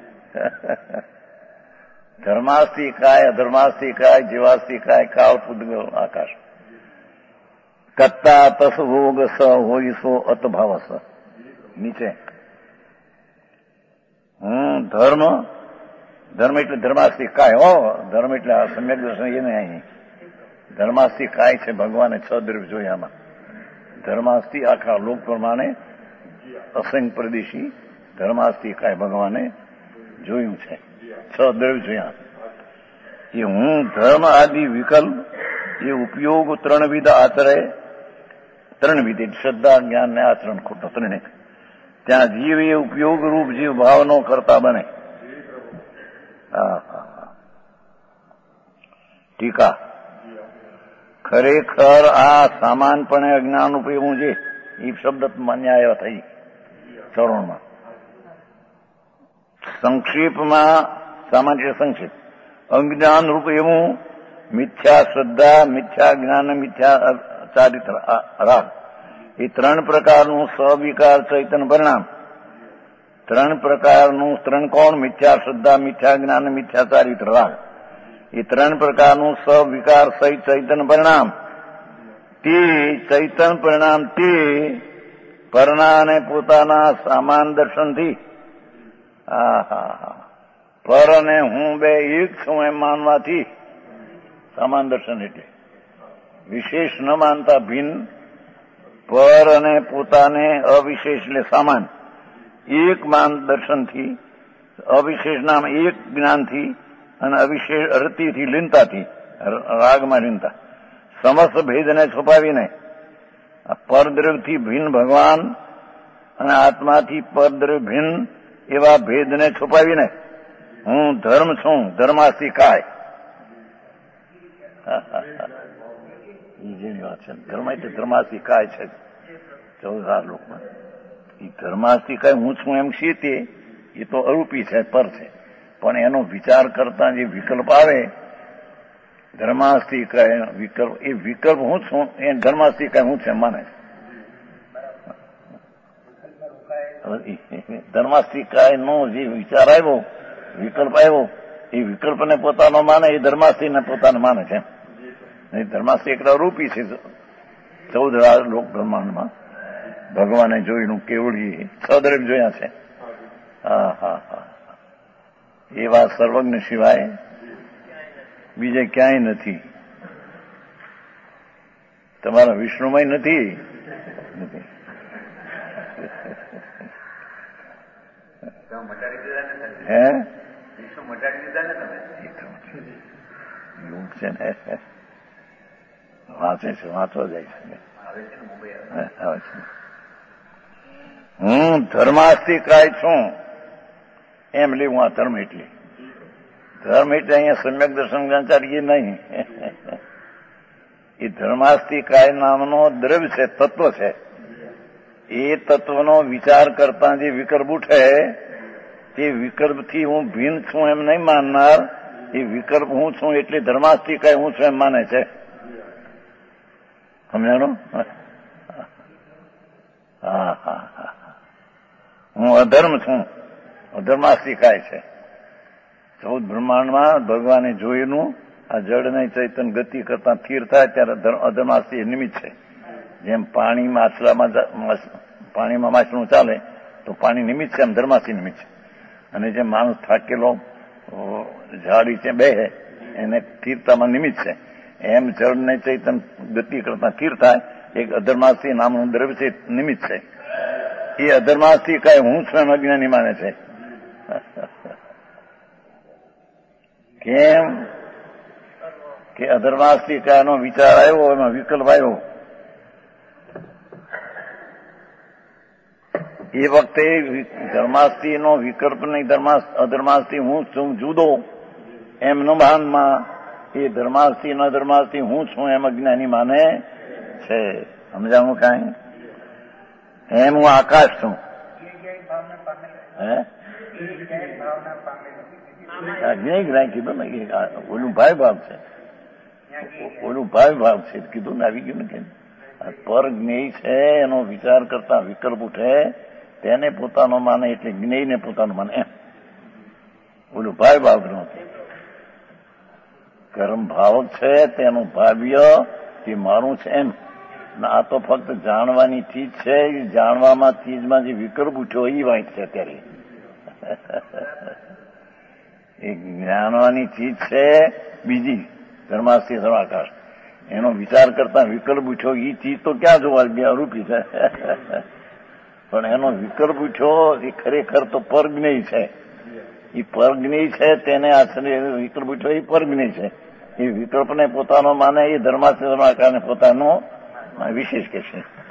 ધર્માસ્થી કાય, અધર્માસ્થી કાય, જીવાસ્થી કાય, કાળ પૂદગલ આકાશ. કત્તા તસભોગ સ હોય સો અતભાવ સ. નીચે ધર્મ એટલે ધર્માસ્થી કાય હો. ધર્મ એટલે સમ્યક દર્શન એને અહીં ધર્માસ્થી કાય છે. ભગવાને 6 દ્રવ્ય જોયામાં. ધર્માસ્થી આખા લોક પ્રમાણે અસંગ પ્રદેશી ધર્માસ્થી કાય ભગવાને જોયું છે. 6 દ્રવ્ય જોયા. એ હું ધર્મ આદિ વિકલ્પ એ ઉપયોગ 3 વિધ આચરે. 3 વિધ શ્રદ્ધા, જ્ઞાન ને આચરણ ખોટો 3. ત્યાં જીવ એ ઉપયોગ રૂપ જીવ ભાવનો કરતા બને. ટીકા. ખરેખર આ સામાનપણે અજ્ઞાન ઉપયોગું છે. એ શબ્દ માન્ય થઈ 94માં. સંક્ષેપમાં સામાન્ય સંક્ષેપ અજ્ઞાન રૂપ એવું મિથ્યા શ્રદ્ધા, મિથ્યા જ્ઞાન, મિથ્યા ચારિત્ર રાગ. એ 3 પ્રકારનું સવિકાર ચૈતન્ય પરિણામ. 3 પ્રકારનું 3 કોણ? મિથ્યા શ્રદ્ધા, મિથ્યા જ્ઞાન, મિથ્યા ચારિત્ર રાગ. એ 3 પ્રકારનું સવિકાર સહિત ચૈતન્ય પરિણામ. તે ચૈતન્ય પરિણામ તે પરના અને પોતાના સામાન દર્શનથી પર અને હું બે એક છું એમ માનવાથી સામાન દર્શન એટલે વિશેષ ન માનતા ભિન્ન, પર અને પોતાને અવિશેષ એટલે સામાન એક માન દર્શનથી, અવિશેષ નામ એક જ્ઞાનથી અને અવિશેષ રતિથી લીનતાથી, રાગમાં લીનતા સમસ્ત ભેદને છુપાવીને પરદ્રવ્યથી ભિન્ન ભગવાન અને આત્માથી પરદ્રવ્ય ભિન્ન એવા ભેદને છુપાવીને હું ધર્મ છું, ધર્માસ્થી કાય. એ જેની વાત છે. ધર્મ એટલે ધર્માસ્તી કાય છે 14,000 લોકમાં. એ ધર્માસ્તી કાય હું છું એમ છીએ તે એ તો અરૂપી છે, પર છે. પણ એનો વિચાર કરતા જે વિકલ્પ આવે ધર્માસ્તી કાય વિકલ્પ, એ વિકલ્પ હું છું એ ધર્માસ્તી કાય હું છે માને છે. ધર્માસ્તી કાય નો જે વિચાર આવ્યો, વિકલ્પ આવ્યો, એ વિકલ્પને પોતાનો માને, એ ધર્માસ્તીને પોતાને માને છે. ધર્માસ્તી એક રૂપી છે 14,000 લોક બ્રહ્માંડમાં. ભગવાને જોઈનું કેવડી સદરેમ જોયા છે. હા હા હા, એ વાત સર્વજ્ઞ સિવાય બીજે ક્યાંય નથી. તમારા વિષ્ણુમાં નથી. હે વિષ્ણુ મટાડી દીધા ને તમે? એવું છે ને, વાંચે છે, વાંચવા જાય છે. હું ધર્માસ્તી કાય છું એમ લેવું. આ ધર્મ એટલે અહીંયા સમ્યક દર્શન ચાલીએ નહીં. એ ધર્માસ્તી કાય નામનો દ્રવ્ય છે, તત્વ છે. એ તત્વનો વિચાર કરતા જે વિકલ્પ ઉઠે તે વિકલ્પથી હું ભિન્ન છું એમ નહીં માનનાર. એ વિકલ્પ હું છું એટલે ધર્માસ્તી કાય હું છું એમ માને છે. સમજાણું? હા હા હા, હું અધર્મ છું, અધર્માસ્તી કાય છે. 14 બ્રહ્માંડમાં ભગવાને જોયેલું આ જળને ચૈતન ગતિ કરતા સ્થિર થાય ત્યારે અધર્માસ્તી નિમિત્ત છે. જેમ પાણીમાં માછલું ચાલે તો પાણી નિમિત્ત છે, એમ ધર્માસ્તી નિમિત્ત છે. અને જેમ માણસ થાકેલો ઝાડી છે બેહે એને સ્થિરતામાં નિમિત્ત છે, એમ જળને ચૈતન ગતિ કરતા સ્થિર થાય એક અધર્માસ્તી નામનું દ્રવ્ય છે, નિમિત્ત છે. એ અધર્માસ્તી કાંઈ હું છું એમ અજ્ઞાની માને છે. કેમ કે અધર્માસ્તી કાયનો વિચાર આવ્યો, એમાં વિકલ્પ આવ્યો. એ વખતે ધર્માસ્તીનો વિકલ્પ નહીં, અધર્માસ્તી હું છું જુદો એમ ન ભાનમાં એ ધર્માસ્તી ન ધર્માસ્તી હું છું એમ અજ્ઞાની માને છે. સમજાવું કાંઈ? એમ હું આકાશ છું. હે જ્ઞેય ગ્રાહી કીધું ને, ઓલું ભાઈ ભાવ છે, ઓલું ભાઈ ભાવ છે કીધું ને, આવી ગયું ને. કેમ પર જ્ઞેય છે એનો વિચાર કરતા વિકલ્પ ઉઠે તેને પોતાનો માને એટલે જ્ઞેયને પોતાનો માને એમ. ઓલું ભાઈ ભાવ નહોતું. કર્મ ભાવ છે તેનું ભાવ્ય તે મારું છે એમ. આ તો ફક્ત જાણવાની ચીજ છે. જાણવામાં ચીજમાં જે વિકલ્પ ઉઠ્યો એ વાંચ છે અત્યારે. એ જાણવાની ચીજ છે બીજી ધર્માસ્તી સર્વાકાશ. એનો વિચાર કરતા વિકલ્પ ઉઠ્યો એ ચીજ તો ક્યાં જોવા બે અરૂપી છે. પણ એનો વિકલ્પ ઉઠ્યો એ ખરેખર તો પરજ્ઞેય છે. એ પરજ્ઞેય છે તેને આશરે વિકલ્પ ઉઠ્યો એ પરજ્ઞેય છે. એ વિકલ્પને પોતાનો માને એ ધર્માસ્તી સર્વાકાશને પોતાનો વિશેષ કે છે.